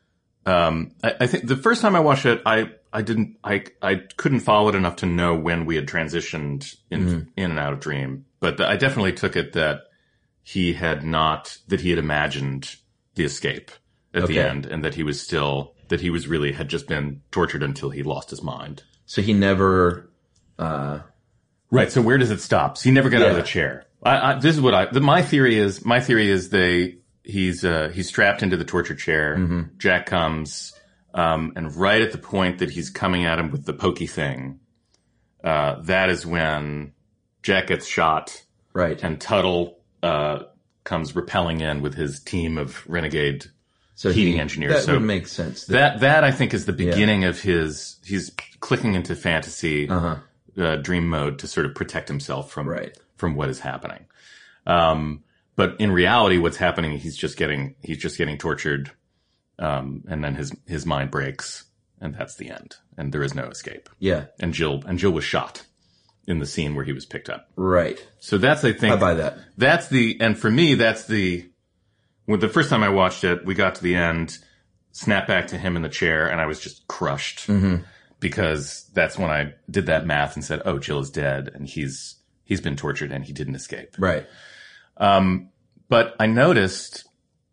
[SPEAKER 2] Um, I, I think the first time I watched it, I, I didn't, I, I couldn't follow it enough to know when we had transitioned in, mm. in and out of dream. But the, I definitely took it that he had not, that he had imagined the escape at okay. the end and that he was still, that he was really, had just been tortured until he lost his mind.
[SPEAKER 1] So he never, uh.
[SPEAKER 2] Right. So where does it stop? So he never got yeah. out of the chair. I, I, this is what I, the, my theory is, my theory is they, He's, uh, he's strapped into the torture chair.
[SPEAKER 1] Mm-hmm.
[SPEAKER 2] Jack comes, um, and right at the point that he's coming at him with the pokey thing, uh, that is when Jack gets shot.
[SPEAKER 1] Right.
[SPEAKER 2] And Tuttle, uh, comes rappelling in with his team of renegade
[SPEAKER 1] so
[SPEAKER 2] heating
[SPEAKER 1] he,
[SPEAKER 2] engineers.
[SPEAKER 1] That
[SPEAKER 2] so
[SPEAKER 1] would make sense.
[SPEAKER 2] That, that I think is the beginning yeah. of his, he's clicking into fantasy,
[SPEAKER 1] uh-huh.
[SPEAKER 2] uh, dream mode to sort of protect himself from,
[SPEAKER 1] right.
[SPEAKER 2] from what is happening. Um, But in reality, what's happening, he's just getting, he's just getting tortured. Um, and then his, his mind breaks and that's the end. And there is no escape.
[SPEAKER 1] Yeah.
[SPEAKER 2] And Jill, and Jill was shot in the scene where he was picked up.
[SPEAKER 1] Right.
[SPEAKER 2] So that's, I think.
[SPEAKER 1] I buy that.
[SPEAKER 2] That's the, and for me, that's the, when the first time I watched it, we got to the end, snap back to him in the chair and I was just crushed.
[SPEAKER 1] Mm-hmm.
[SPEAKER 2] Because that's when I did that math and said, oh, Jill is dead and he's, he's been tortured and he didn't escape.
[SPEAKER 1] Right.
[SPEAKER 2] Um, but I noticed,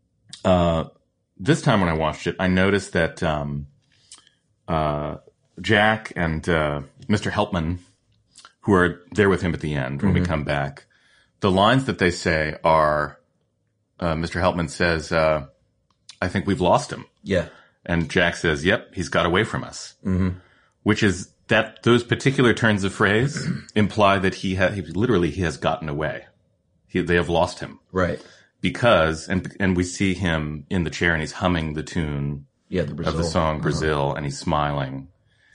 [SPEAKER 2] uh, this time when I watched it, I noticed that, um, uh, Jack and, uh, Mister Helpman, who are there with him at the end when mm-hmm. we come back, the lines that they say are, uh, Mister Helpman says, uh, I think we've lost him.
[SPEAKER 1] Yeah.
[SPEAKER 2] And Jack says, yep, he's got away from us.
[SPEAKER 1] Mm-hmm.
[SPEAKER 2] Which is that those particular turns of phrase imply that he has, he literally, he has gotten away. He, they have lost him.
[SPEAKER 1] Right.
[SPEAKER 2] Because, and, and we see him in the chair and he's humming the tune
[SPEAKER 1] yeah, the
[SPEAKER 2] of the song Brazil
[SPEAKER 1] uh-huh.
[SPEAKER 2] and he's smiling.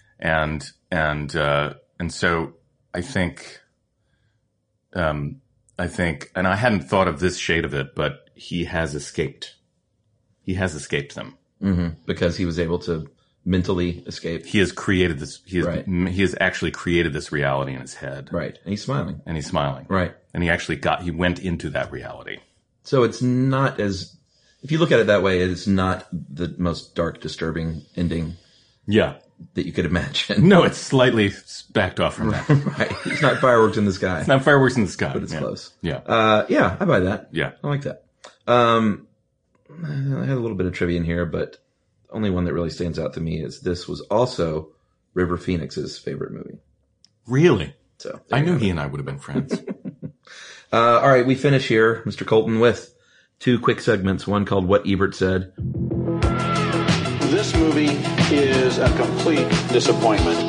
[SPEAKER 2] And, and, uh, and so I think, um, I think, and I hadn't thought of this shade of it, but he has escaped. He has escaped them.
[SPEAKER 1] Mm-hmm. Because he was able to mentally escape.
[SPEAKER 2] He has created this, he has,
[SPEAKER 1] Right.
[SPEAKER 2] he has actually created this reality in his head.
[SPEAKER 1] Right. And he's smiling.
[SPEAKER 2] And he's smiling.
[SPEAKER 1] Right.
[SPEAKER 2] And he actually got, he went into that reality.
[SPEAKER 1] So it's not as, if you look at it that way, it's not the most dark, disturbing ending
[SPEAKER 2] Yeah.
[SPEAKER 1] that you could imagine.
[SPEAKER 2] No, it's slightly backed off from that.
[SPEAKER 1] Right. It's not fireworks in the sky.
[SPEAKER 2] It's not fireworks in the sky.
[SPEAKER 1] But it's
[SPEAKER 2] yeah.
[SPEAKER 1] close.
[SPEAKER 2] Yeah.
[SPEAKER 1] Uh, yeah, I buy that.
[SPEAKER 2] Yeah.
[SPEAKER 1] I like that. Um, I had a little bit of trivia in here, but the only one that really stands out to me is this was also River Phoenix's favorite movie.
[SPEAKER 2] Really?
[SPEAKER 1] So
[SPEAKER 2] I knew he and I would have been friends.
[SPEAKER 1] Uh, all right, we finish here, Mister Colton, with two quick segments. One called What Ebert Said.
[SPEAKER 3] This movie is a complete disappointment.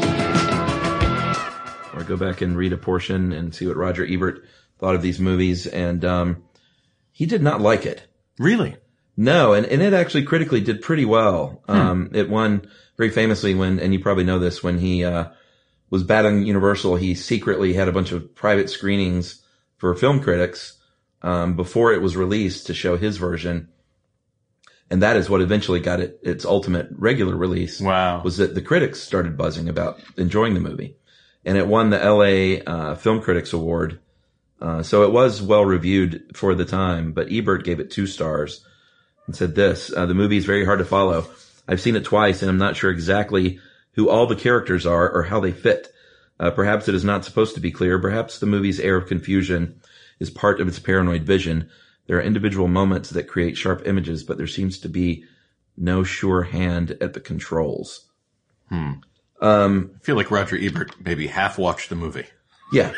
[SPEAKER 1] Or I go back and read a portion and see what Roger Ebert thought of these movies. And um, he did not like it.
[SPEAKER 2] Really?
[SPEAKER 1] No, and, and it actually critically did pretty well.
[SPEAKER 2] Hmm.
[SPEAKER 1] Um, it won very famously when, and you probably know this, when he uh, was battling Universal, he secretly had a bunch of private screenings for film critics um, before it was released to show his version. And that is what eventually got it its ultimate regular release.
[SPEAKER 2] Wow.
[SPEAKER 1] Was that the critics started buzzing about enjoying the movie. And it won the L A uh, Film Critics Award. Uh, so it was well reviewed for the time, but Ebert gave it two stars and said this, uh, the movie is very hard to follow. I've seen it twice and I'm not sure exactly who all the characters are or how they fit. Uh, perhaps it is not supposed to be clear. Perhaps the movie's air of confusion is part of its paranoid vision. There are individual moments that create sharp images, but there seems to be no sure hand at the controls.
[SPEAKER 2] Hmm.
[SPEAKER 1] Um,
[SPEAKER 2] I feel like Roger Ebert maybe half watched the movie.
[SPEAKER 1] Yeah.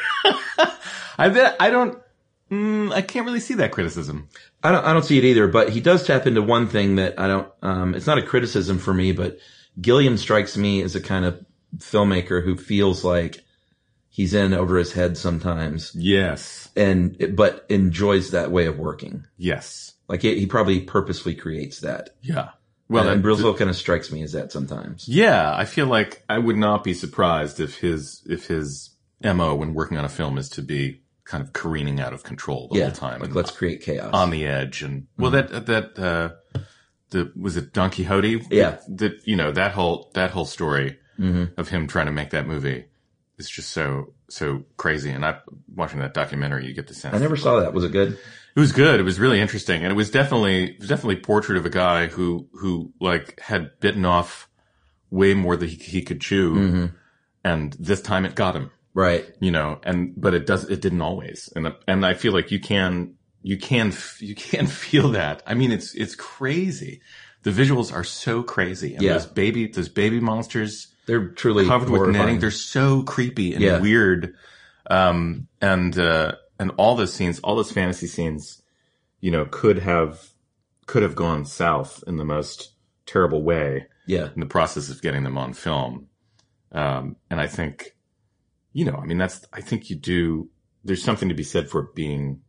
[SPEAKER 2] I bet, I don't, mm, I can't really see that criticism.
[SPEAKER 1] I don't, I don't see it either, but he does tap into one thing that I don't, um, it's not a criticism for me, but Gilliam strikes me as a kind of filmmaker who feels like he's in over his head sometimes.
[SPEAKER 2] Yes.
[SPEAKER 1] And, but enjoys that way of working.
[SPEAKER 2] Yes.
[SPEAKER 1] Like he, he probably purposefully creates that.
[SPEAKER 2] Yeah.
[SPEAKER 1] Well,
[SPEAKER 2] Well,
[SPEAKER 1] and
[SPEAKER 2] that-
[SPEAKER 1] Brazil kind of strikes me as that sometimes.
[SPEAKER 2] Yeah, I feel like I would not be surprised if his, if his M O when working on a film is to be kind of careening out of control the
[SPEAKER 1] Yeah.
[SPEAKER 2] whole time.
[SPEAKER 1] Like
[SPEAKER 2] and
[SPEAKER 1] let's create chaos.
[SPEAKER 2] on the edge. And well, that, that, uh, the, was it Don Quixote?
[SPEAKER 1] Yeah.
[SPEAKER 2] That, you know, that whole, that whole story
[SPEAKER 1] Mm-hmm.
[SPEAKER 2] of him trying to make that movie is just so, so crazy. And I, watching that documentary, you get the sense.
[SPEAKER 1] I never saw that. Was it good?
[SPEAKER 2] It was good. It was really interesting. And it was definitely, it was definitely a portrait of a guy who, who like had bitten off way more than he, he could chew.
[SPEAKER 1] Mm-hmm.
[SPEAKER 2] And this time it got him,
[SPEAKER 1] Right.
[SPEAKER 2] you know, and, but it does, it didn't always. And, and I feel like you can, you can, you can feel that. I mean, it's, it's crazy. The visuals are so crazy. And
[SPEAKER 1] Yeah.
[SPEAKER 2] those baby, those baby monsters
[SPEAKER 1] They're truly
[SPEAKER 2] covered with
[SPEAKER 1] horrifying.
[SPEAKER 2] netting, they're so creepy and
[SPEAKER 1] Yeah.
[SPEAKER 2] weird. Um, and, uh, and all those scenes, all those fantasy scenes, you know, could have, could have gone south in the most terrible way
[SPEAKER 1] Yeah.
[SPEAKER 2] in the process of getting them on film. Um, and I think, you know, I mean, that's, I think you do, there's something to be said for being,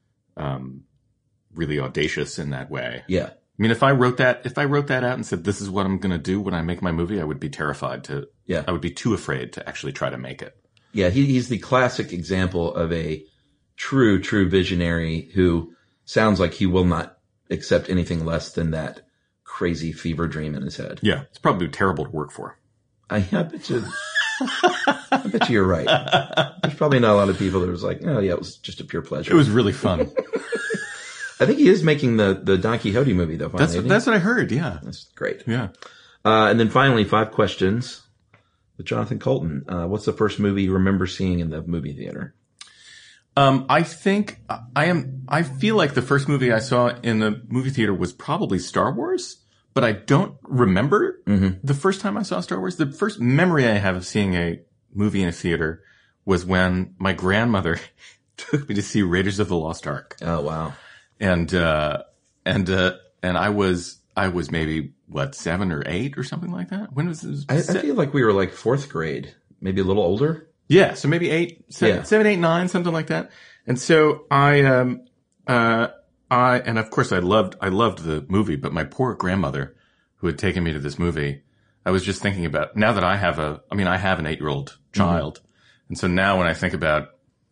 [SPEAKER 2] um, really audacious in that way.
[SPEAKER 1] Yeah.
[SPEAKER 2] I mean, if I wrote that, if I wrote that out and said, this is what I'm going to do when I make my movie, I would be terrified to,
[SPEAKER 1] Yeah.
[SPEAKER 2] I would be too afraid to actually try to make it.
[SPEAKER 1] Yeah. He, he's the classic example of a true, true visionary who sounds like he will not accept anything less than that crazy fever dream in his head.
[SPEAKER 2] Yeah. It's probably terrible to work for.
[SPEAKER 1] I, I bet you, I bet you you're right. There's probably not a lot of people that was like, oh yeah, it was just a pure pleasure.
[SPEAKER 2] It was really fun.
[SPEAKER 1] I think he is making the, the Don Quixote movie though. Finally,
[SPEAKER 2] That's,
[SPEAKER 1] isn't he?
[SPEAKER 2] that's what I heard. Yeah.
[SPEAKER 1] That's great.
[SPEAKER 2] Yeah.
[SPEAKER 1] Uh, and then finally, five questions with Jonathan Colton. Uh, what's the first movie you remember seeing in the movie theater?
[SPEAKER 2] Um, I think I am, I feel like the first movie I saw in the movie theater was probably Star Wars, but I don't remember
[SPEAKER 1] Mm-hmm.
[SPEAKER 2] the first time I saw Star Wars. The first memory I have of seeing a movie in a theater was when my grandmother took me to see Raiders of the Lost Ark.
[SPEAKER 1] Oh, wow.
[SPEAKER 2] And, uh, and, uh, and I was, I was maybe what, seven or eight or something like that. When was this?
[SPEAKER 1] I, I feel like we were like fourth grade, maybe a little older.
[SPEAKER 2] Yeah, so maybe eight, seven,
[SPEAKER 1] Yeah.
[SPEAKER 2] seven, eight, nine, something like that. And so I, um, uh, I, and of course I loved, I loved the movie, but my poor grandmother who had taken me to this movie, I was just thinking about now that I have a, I mean, I have an eight year old child. Mm-hmm. And so now when I think about,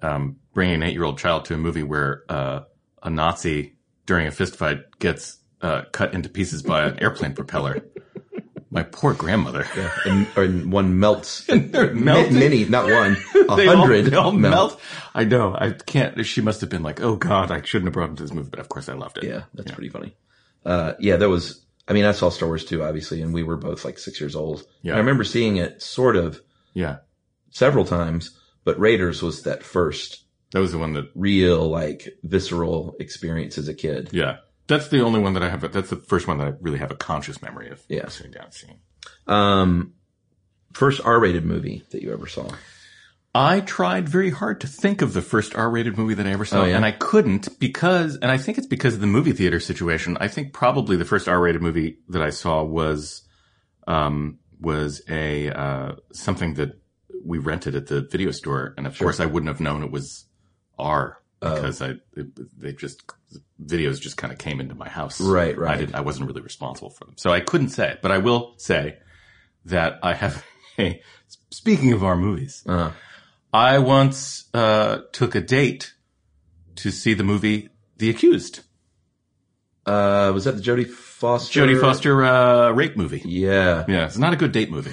[SPEAKER 2] um, bringing an eight-year-old child to a movie where uh, a Nazi during a fistfight gets uh, cut into pieces by an airplane propeller. My poor grandmother.
[SPEAKER 1] Yeah. And, and one melts.
[SPEAKER 2] And they're
[SPEAKER 1] Mi-
[SPEAKER 2] melting.
[SPEAKER 1] Many, not one. A
[SPEAKER 2] They all-
[SPEAKER 1] hundred
[SPEAKER 2] they all
[SPEAKER 1] melt.
[SPEAKER 2] melt. I know. I can't. She must have been like, "Oh God, I shouldn't have brought him to this movie," but of course I loved it.
[SPEAKER 1] Yeah, that's pretty funny. Uh, yeah, that was, I mean, I saw Star Wars two, obviously, and we were both like six years old.
[SPEAKER 2] Yeah.
[SPEAKER 1] And I remember seeing it sort of
[SPEAKER 2] Yeah,
[SPEAKER 1] several times, but Raiders was that first
[SPEAKER 2] that was the one that.
[SPEAKER 1] real, like, visceral experience as a kid.
[SPEAKER 2] Yeah, that's the only one that I have. That's the first one that I really have a conscious memory of.
[SPEAKER 1] Yeah.
[SPEAKER 2] Sitting down and seeing.
[SPEAKER 1] Um, first R-rated movie that you ever saw?
[SPEAKER 2] I tried very hard to think of the first R-rated movie that I ever saw,
[SPEAKER 1] Oh, yeah?
[SPEAKER 2] and I couldn't because, and I think it's because of the movie theater situation. I think probably the first R-rated movie that I saw was, um, was a uh, something that we rented at the video store, and of
[SPEAKER 1] Sure.
[SPEAKER 2] course I wouldn't have known it was R
[SPEAKER 1] Oh.
[SPEAKER 2] because I it, they just videos just kind of came into my house.
[SPEAKER 1] Right, right.
[SPEAKER 2] I didn't. I wasn't really responsible for them, so I couldn't say. But I will say that I have. A, speaking of R movies.
[SPEAKER 1] Uh,
[SPEAKER 2] I once uh, took a date to see the movie The Accused.
[SPEAKER 1] uh, was that the Jodie Foster?
[SPEAKER 2] Jodie Foster uh, rape movie.
[SPEAKER 1] Yeah.
[SPEAKER 2] Yeah, it's not a good date movie.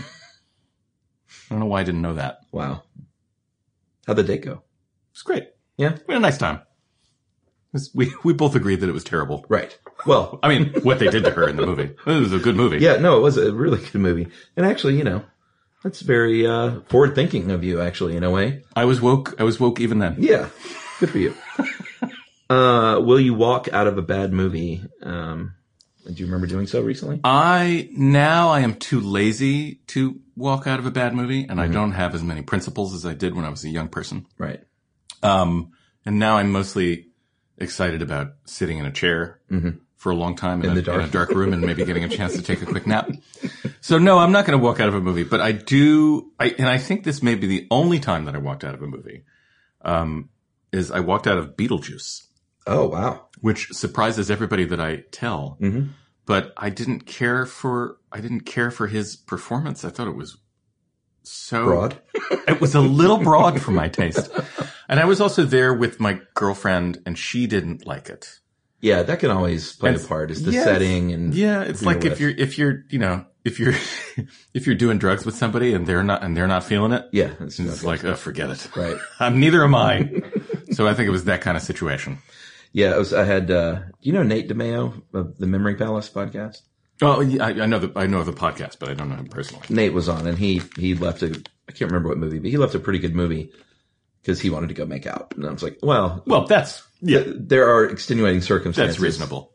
[SPEAKER 2] I don't know why I didn't know that.
[SPEAKER 1] Wow. How'd the date go?
[SPEAKER 2] It's great.
[SPEAKER 1] Yeah.
[SPEAKER 2] We had a nice time. It was- we we both agreed that it was terrible.
[SPEAKER 1] Right. Well,
[SPEAKER 2] I mean, what they did to her in the movie. It was a good movie.
[SPEAKER 1] yeah, no, it was a really good movie. And actually, you know, that's very uh, forward thinking of you, actually, in a way.
[SPEAKER 2] I was woke. I was woke even then.
[SPEAKER 1] Yeah. Good for you. uh, will you walk out of a bad movie? Um, do you remember doing so recently?
[SPEAKER 2] I now I am too lazy to walk out of a bad movie, and I don't have as many principles as I did when I was a young person.
[SPEAKER 1] Right.
[SPEAKER 2] Um, and now I'm mostly excited about sitting in a chair
[SPEAKER 1] Mhm.
[SPEAKER 2] for a long time in,
[SPEAKER 1] In
[SPEAKER 2] a,
[SPEAKER 1] the dark.
[SPEAKER 2] in a dark room and maybe getting a chance to take a quick nap. So no, I'm not going to walk out of a movie, but I do, I, and I think this may be the only time that I walked out of a movie, um, is I walked out of Beetlejuice,
[SPEAKER 1] Oh, wow.
[SPEAKER 2] which surprises everybody that I tell,
[SPEAKER 1] Mhm.
[SPEAKER 2] but I didn't care for, I didn't care for his performance. I thought it was so
[SPEAKER 1] Broad.
[SPEAKER 2] It was a little broad for my taste. And I was also there with my girlfriend and she didn't like it.
[SPEAKER 1] Yeah, that can always play
[SPEAKER 2] And-
[SPEAKER 1] a part. Is the
[SPEAKER 2] Yes.
[SPEAKER 1] setting and
[SPEAKER 2] Yeah, it's
[SPEAKER 1] who you're
[SPEAKER 2] like if
[SPEAKER 1] with.
[SPEAKER 2] you're, if you're, you know, if you're, if you're doing drugs with somebody and they're not, and they're not feeling it,
[SPEAKER 1] yeah, it's,
[SPEAKER 2] it's like, oh, forget it.
[SPEAKER 1] right.
[SPEAKER 2] I'm neither am I. So I think it was that kind of situation.
[SPEAKER 1] Yeah, it was. I had. Uh, do you know Nate DeMeo of the Memory Palace podcast?
[SPEAKER 2] Oh, yeah, I, I know the, I know of the podcast, but I don't know him personally.
[SPEAKER 1] Nate was on, and he he left a. I can't remember what movie, but he left a pretty good movie because he wanted to go make out, and I was like, well,
[SPEAKER 2] Well, that's, yeah,
[SPEAKER 1] th- there are extenuating circumstances.
[SPEAKER 2] that's reasonable.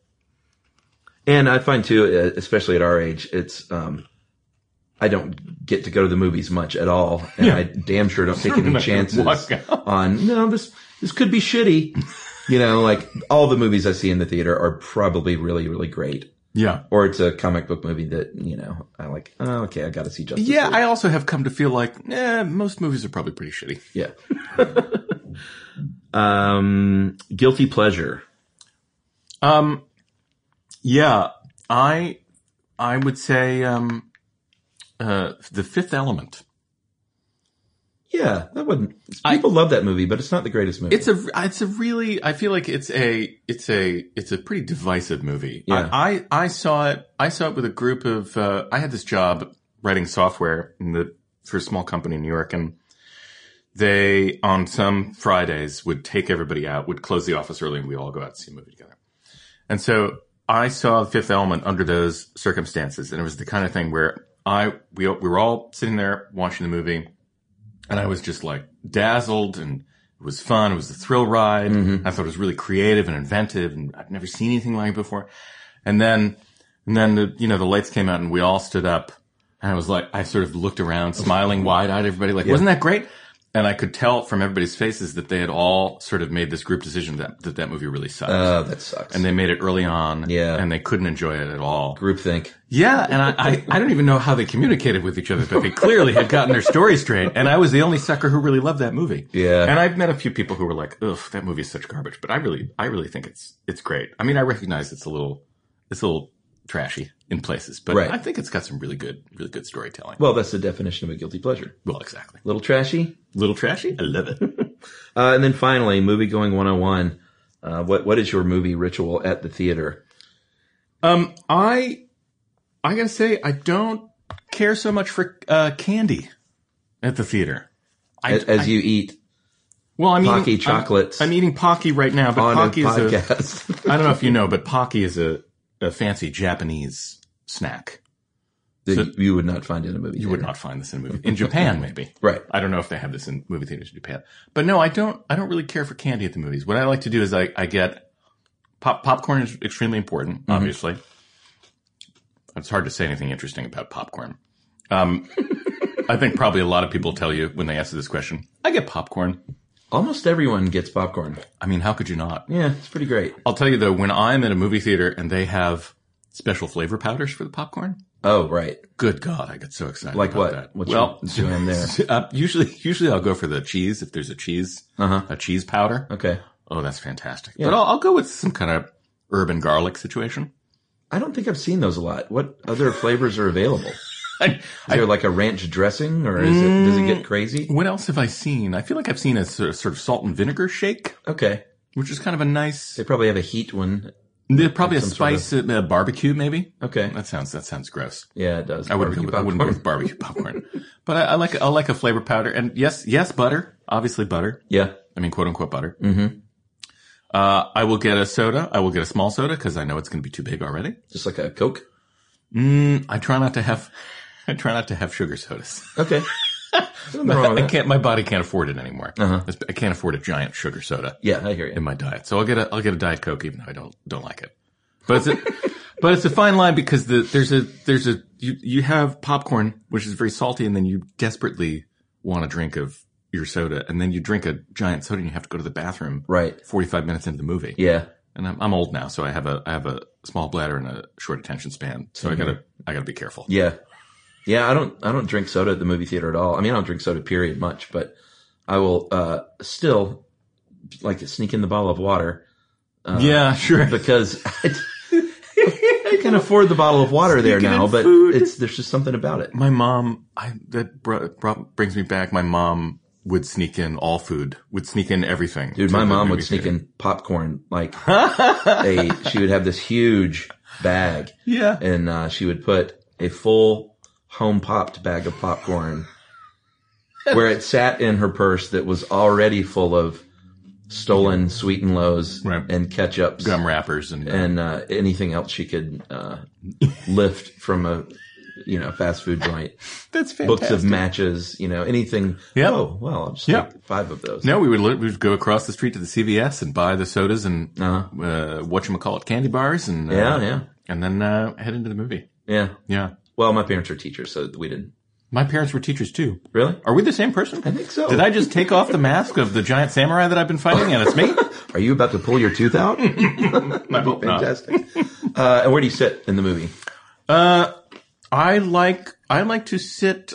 [SPEAKER 1] And I find too, uh, especially at our age, it's um, I don't get to go to the movies much at all, and
[SPEAKER 2] Yeah.
[SPEAKER 1] I damn sure don't take any
[SPEAKER 2] Not gonna
[SPEAKER 1] chances
[SPEAKER 2] walk out.
[SPEAKER 1] on. No, this this could be shitty. You know, like all the movies I see in the theater are probably really really great.
[SPEAKER 2] Yeah.
[SPEAKER 1] Or it's a comic book movie that, you know, I like, oh, okay, I got to see Justice
[SPEAKER 2] Yeah,
[SPEAKER 1] League.
[SPEAKER 2] I also have come to feel like, eh, most movies are probably pretty shitty.
[SPEAKER 1] Yeah. um, guilty pleasure.
[SPEAKER 2] Um, yeah, I, I would say, um, uh, The Fifth Element.
[SPEAKER 1] Yeah, that wouldn't,
[SPEAKER 2] I-
[SPEAKER 1] people love that movie, but it's not the greatest movie.
[SPEAKER 2] It's a, it's a really, I feel like it's a, it's a, it's a pretty divisive movie.
[SPEAKER 1] Yeah.
[SPEAKER 2] I, I, I saw it, I saw it with a group of, uh, I had this job writing software in the, for a small company in New York, and they, on some Fridays, would take everybody out, would close the office early, and we'd all go out and see a movie together. And so I saw The Fifth Element under those circumstances, and it was the kind of thing where I, we, we were all sitting there watching the movie, and I was just like dazzled, and it was fun. It was a thrill ride.
[SPEAKER 1] Mm-hmm.
[SPEAKER 2] I thought it was really creative and inventive, and I'd never seen anything like it before. And then, and then the, you know, the lights came out and we all stood up, and I was like, I sort of looked around, smiling wide eyed, everybody like,
[SPEAKER 1] Yeah.
[SPEAKER 2] wasn't that great? And I could tell from everybody's faces that they had all sort of made this group decision that that, that movie really sucks.
[SPEAKER 1] Oh, that sucks.
[SPEAKER 2] and they made it early on.
[SPEAKER 1] Yeah.
[SPEAKER 2] And they couldn't enjoy it at all.
[SPEAKER 1] Groupthink.
[SPEAKER 2] Yeah, and I, I, I don't even know how they communicated with each other, but they clearly had gotten their story straight. And I was the only sucker who really loved that movie.
[SPEAKER 1] Yeah.
[SPEAKER 2] And I've met a few people who were like, ugh, that movie is such garbage. But I really, I really think it's, it's great. I mean, I recognize it's a little, it's a little trashy in places, but
[SPEAKER 1] Right.
[SPEAKER 2] I think it's got some really good, really good storytelling.
[SPEAKER 1] Well, that's the definition of a guilty pleasure.
[SPEAKER 2] Well, exactly.
[SPEAKER 1] Little trashy.
[SPEAKER 2] Little trashy? I love it.
[SPEAKER 1] uh, and then finally, movie going one oh one. Uh, what what is your movie ritual at the theater?
[SPEAKER 2] Um, I I gotta say I don't care so much for uh, candy at the theater. I,
[SPEAKER 1] As, as
[SPEAKER 2] I,
[SPEAKER 1] you eat
[SPEAKER 2] well, I'm
[SPEAKER 1] Pocky
[SPEAKER 2] eating
[SPEAKER 1] chocolates.
[SPEAKER 2] I'm, I'm eating Pocky right now, but
[SPEAKER 1] on
[SPEAKER 2] Pocky
[SPEAKER 1] a
[SPEAKER 2] is a.
[SPEAKER 1] podcast.
[SPEAKER 2] I don't know if you know, but Pocky is a, a fancy Japanese snack.
[SPEAKER 1] that
[SPEAKER 2] So-
[SPEAKER 1] you would not find in a movie
[SPEAKER 2] You
[SPEAKER 1] theater.
[SPEAKER 2] would not find this in a movie in Japan, maybe.
[SPEAKER 1] Right.
[SPEAKER 2] I don't know if they have this in movie theaters in Japan, but no, I don't. I don't really care for candy at the movies. What I like to do is I, I get pop popcorn is extremely important.
[SPEAKER 1] Mm-hmm.
[SPEAKER 2] Obviously, it's hard to say anything interesting about popcorn. Um, I think probably a lot of people tell you when they ask this question, I get popcorn.
[SPEAKER 1] Almost everyone gets popcorn.
[SPEAKER 2] I mean, how could you not?
[SPEAKER 1] Yeah, it's pretty great.
[SPEAKER 2] I'll tell you though, when I'm at a movie theater and they have special flavor powders for the popcorn,
[SPEAKER 1] Oh, right.
[SPEAKER 2] good God, I get so excited.
[SPEAKER 1] Like
[SPEAKER 2] about
[SPEAKER 1] what?
[SPEAKER 2] That.
[SPEAKER 1] What's
[SPEAKER 2] well,
[SPEAKER 1] your jam there?
[SPEAKER 2] uh, usually, usually I'll go for the cheese if there's a cheese,
[SPEAKER 1] Uh-huh.
[SPEAKER 2] a cheese powder.
[SPEAKER 1] Okay.
[SPEAKER 2] Oh, that's fantastic.
[SPEAKER 1] Yeah.
[SPEAKER 2] But I'll, I'll go with some kind of urban garlic situation.
[SPEAKER 1] I don't think I've seen those a lot. What other flavors are available?
[SPEAKER 2] I,
[SPEAKER 1] Is there like a ranch dressing, or is it, does it get crazy?
[SPEAKER 2] what else have I seen? I feel like I've seen a sort of, sort of salt and vinegar shake,
[SPEAKER 1] Okay.
[SPEAKER 2] which is kind of a nice.
[SPEAKER 1] They probably have a heat one.
[SPEAKER 2] There's probably a
[SPEAKER 1] some sort of-
[SPEAKER 2] spice uh, barbecue, maybe.
[SPEAKER 1] Okay.
[SPEAKER 2] That sounds that sounds gross.
[SPEAKER 1] Yeah, it does.
[SPEAKER 2] I wouldn't go,
[SPEAKER 1] Barbecue
[SPEAKER 2] with, I wouldn't go with barbecue popcorn, but I, I like I like a flavor powder, and yes, yes, butter, obviously butter.
[SPEAKER 1] Yeah.
[SPEAKER 2] I mean, quote unquote butter.
[SPEAKER 1] Mm-hmm.
[SPEAKER 2] Uh, I will get a soda. I will get a small soda because I know it's going to be too big already.
[SPEAKER 1] Just like a Coke.
[SPEAKER 2] Mm, I try not to have, I try not to have sugar sodas.
[SPEAKER 1] Okay. Nothing wrong with
[SPEAKER 2] I
[SPEAKER 1] that.
[SPEAKER 2] can't. My body can't afford it anymore.
[SPEAKER 1] Uh-huh.
[SPEAKER 2] I can't afford a giant sugar soda
[SPEAKER 1] Yeah, I hear
[SPEAKER 2] in
[SPEAKER 1] you.
[SPEAKER 2] my diet. So I'll get a I'll get a Diet Coke, even though I don't don't like it. But it's a but it's a fine line because the there's a there's a you you have popcorn which is very salty, and then you desperately want a drink of your soda, and then you drink a giant soda, and you have to go to the bathroom
[SPEAKER 1] Right.
[SPEAKER 2] forty-five minutes into the movie.
[SPEAKER 1] Yeah.
[SPEAKER 2] And I'm I'm old now, so I have a I have a small bladder and a short attention span. So
[SPEAKER 1] Mm-hmm.
[SPEAKER 2] I gotta I gotta be careful.
[SPEAKER 1] Yeah. Yeah, I don't I don't drink soda at the movie theater at all. I mean, I don't drink soda period much, but I will uh still like sneak in the bottle of water uh,
[SPEAKER 2] Yeah, sure.
[SPEAKER 1] because I, I can afford the bottle of water there
[SPEAKER 2] Sneaking
[SPEAKER 1] now,
[SPEAKER 2] in
[SPEAKER 1] but
[SPEAKER 2] food.
[SPEAKER 1] it's there's just something about it.
[SPEAKER 2] My mom, I that br- br- brings me back. My mom would sneak in all food, would sneak in everything.
[SPEAKER 1] Dude,
[SPEAKER 2] to
[SPEAKER 1] my
[SPEAKER 2] the
[SPEAKER 1] mom
[SPEAKER 2] movie
[SPEAKER 1] would sneak
[SPEAKER 2] theater.
[SPEAKER 1] in popcorn like a she would have this huge bag
[SPEAKER 2] Yeah.
[SPEAKER 1] and uh, she would put a full home popped bag of popcorn where it sat in her purse that was already full of stolen sweet and lows
[SPEAKER 2] Right.
[SPEAKER 1] and ketchups
[SPEAKER 2] Gum wrappers and, uh,
[SPEAKER 1] and uh, anything else she could uh, lift from a you know fast food joint.
[SPEAKER 2] that's fantastic.
[SPEAKER 1] Books of matches, you know, anything.
[SPEAKER 2] Yep.
[SPEAKER 1] Oh, well, I'll just
[SPEAKER 2] Yep.
[SPEAKER 1] take five of those.
[SPEAKER 2] No, we would li- we would go across the street to the C V S and buy the sodas and
[SPEAKER 1] Uh-huh.
[SPEAKER 2] uh, whatchamacallit candy bars and uh,
[SPEAKER 1] Yeah, yeah.
[SPEAKER 2] and then uh, head into the movie.
[SPEAKER 1] Yeah.
[SPEAKER 2] Yeah,
[SPEAKER 1] Well, my parents are teachers, so we didn't.
[SPEAKER 2] my parents were teachers too.
[SPEAKER 1] Really?
[SPEAKER 2] Are we the same person?
[SPEAKER 1] I think so.
[SPEAKER 2] Did I just take off the mask of the giant samurai that I've been fighting, and it's me?
[SPEAKER 1] Are you about to pull your tooth out?
[SPEAKER 2] I hope not.
[SPEAKER 1] Fantastic. Uh, and where do you sit in the movie?
[SPEAKER 2] Uh, I like I like to sit.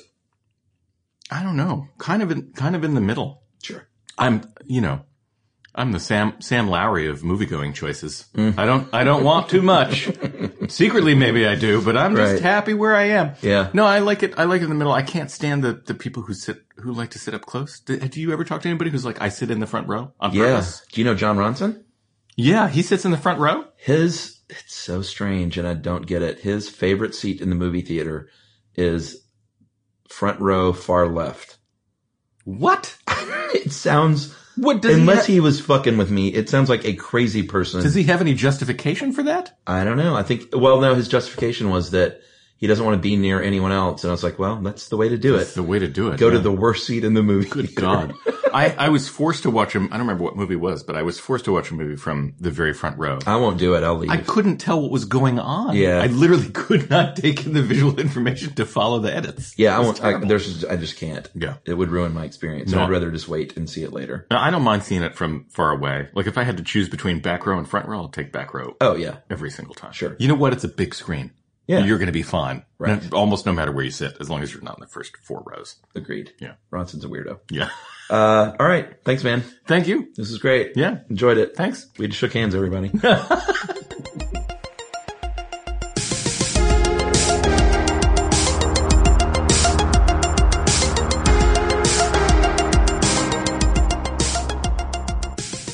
[SPEAKER 2] I don't know, kind of in kind of in the middle.
[SPEAKER 1] Sure.
[SPEAKER 2] I'm, you know, I'm the Sam Sam Lowry of movie going choices.
[SPEAKER 1] Mm.
[SPEAKER 2] I don't I don't want too much. Secretly, maybe I do, but I'm just
[SPEAKER 1] Right.
[SPEAKER 2] happy where I am.
[SPEAKER 1] Yeah.
[SPEAKER 2] No, I like it. I like it in the middle. I can't stand the the people who sit who like to sit up close. Do, do you ever talk to anybody who's like, I sit in the front row on
[SPEAKER 1] Yeah.
[SPEAKER 2] purpose?
[SPEAKER 1] Do you know John Ronson?
[SPEAKER 2] Yeah, he sits in the front row.
[SPEAKER 1] His, it's so strange and I don't get it. His favorite seat in the movie theater is front row, far left.
[SPEAKER 2] What?
[SPEAKER 1] It sounds,
[SPEAKER 2] What does
[SPEAKER 1] unless
[SPEAKER 2] he,
[SPEAKER 1] he was fucking with me, it sounds like a crazy person.
[SPEAKER 2] ha- does he have any justification for that?
[SPEAKER 1] I don't know. I think, well, no, his justification was that he doesn't want to be near anyone else. And I was like, well, that's the way to do
[SPEAKER 2] That's
[SPEAKER 1] it.
[SPEAKER 2] the way to do it.
[SPEAKER 1] Go
[SPEAKER 2] yeah.
[SPEAKER 1] to the worst seat in the movie.
[SPEAKER 2] Good God. I, I was forced to watch him. I don't remember what movie it was, but I was forced to watch a movie from the very front row.
[SPEAKER 1] I won't do it. I'll leave.
[SPEAKER 2] I couldn't tell what was going on.
[SPEAKER 1] Yeah.
[SPEAKER 2] I literally could not take in the visual information to follow the edits.
[SPEAKER 1] yeah, I
[SPEAKER 2] It was
[SPEAKER 1] won't. I,
[SPEAKER 2] terrible.
[SPEAKER 1] there's, just- I just can't.
[SPEAKER 2] Yeah.
[SPEAKER 1] It would ruin my experience.
[SPEAKER 2] No.
[SPEAKER 1] I'd rather just wait and see it later.
[SPEAKER 2] Now, I don't mind seeing it from far away. Like if I had to choose between back row and front row, I'll take back row
[SPEAKER 1] Oh yeah,
[SPEAKER 2] every single time.
[SPEAKER 1] Sure.
[SPEAKER 2] You know what? It's a big screen.
[SPEAKER 1] Yeah.
[SPEAKER 2] You're going to be fine.
[SPEAKER 1] Right.
[SPEAKER 2] No- almost no matter where you sit, as long as you're not in the first four rows.
[SPEAKER 1] agreed.
[SPEAKER 2] Yeah.
[SPEAKER 1] Ronson's a weirdo.
[SPEAKER 2] Yeah.
[SPEAKER 1] Uh, all right. Thanks, man.
[SPEAKER 2] Thank you.
[SPEAKER 1] This is great.
[SPEAKER 2] Yeah.
[SPEAKER 1] Enjoyed it.
[SPEAKER 2] Thanks.
[SPEAKER 1] We just shook hands, everybody.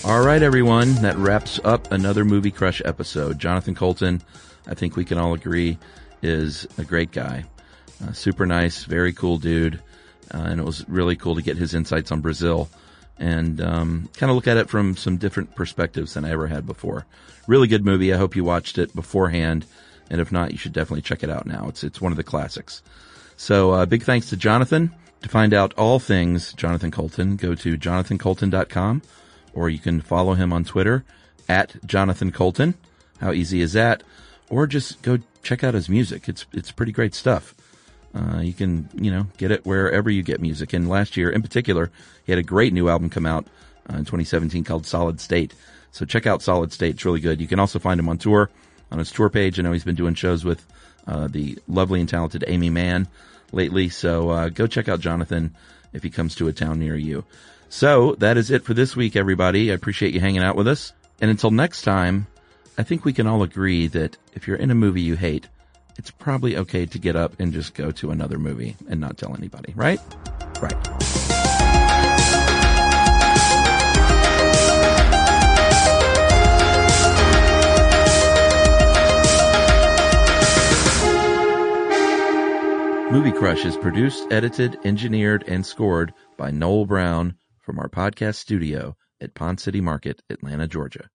[SPEAKER 1] All right, everyone. That wraps up another Movie Crush episode. Jonathan Coulton, I think we can all agree, is a great guy. Uh, super nice, very cool dude. Uh, and it was really cool to get his insights on Brazil and um, kind of look at it from some different perspectives than I ever had before. Really good movie. I hope you watched it beforehand. And if not, you should definitely check it out now. It's it's one of the classics. So uh, big thanks to Jonathan. To find out all things Jonathan Coulton, go to jonathan coulton dot com. Or you can follow him on Twitter at Jonathan Coulton. How easy is that? Or just go check out his music. It's it's pretty great stuff. Uh, you can, you know, get it wherever you get music. And last year, in particular, he had a great new album come out uh, in twenty seventeen called Solid State. So check out Solid State. It's really good. You can also find him on tour, on his tour page. I know he's been doing shows with uh, the lovely and talented Amy Mann lately. So uh, go check out Jonathan if he comes to a town near you. So that is it for this week, everybody. I appreciate you hanging out with us. And until next time, I think we can all agree that if you're in a movie you hate, it's probably okay to get up and just go to another movie and not tell anybody, right? Right. Movie Crush is produced, edited, engineered, and scored by Noel Brown from our podcast studio at Pond City Market, Atlanta, Georgia.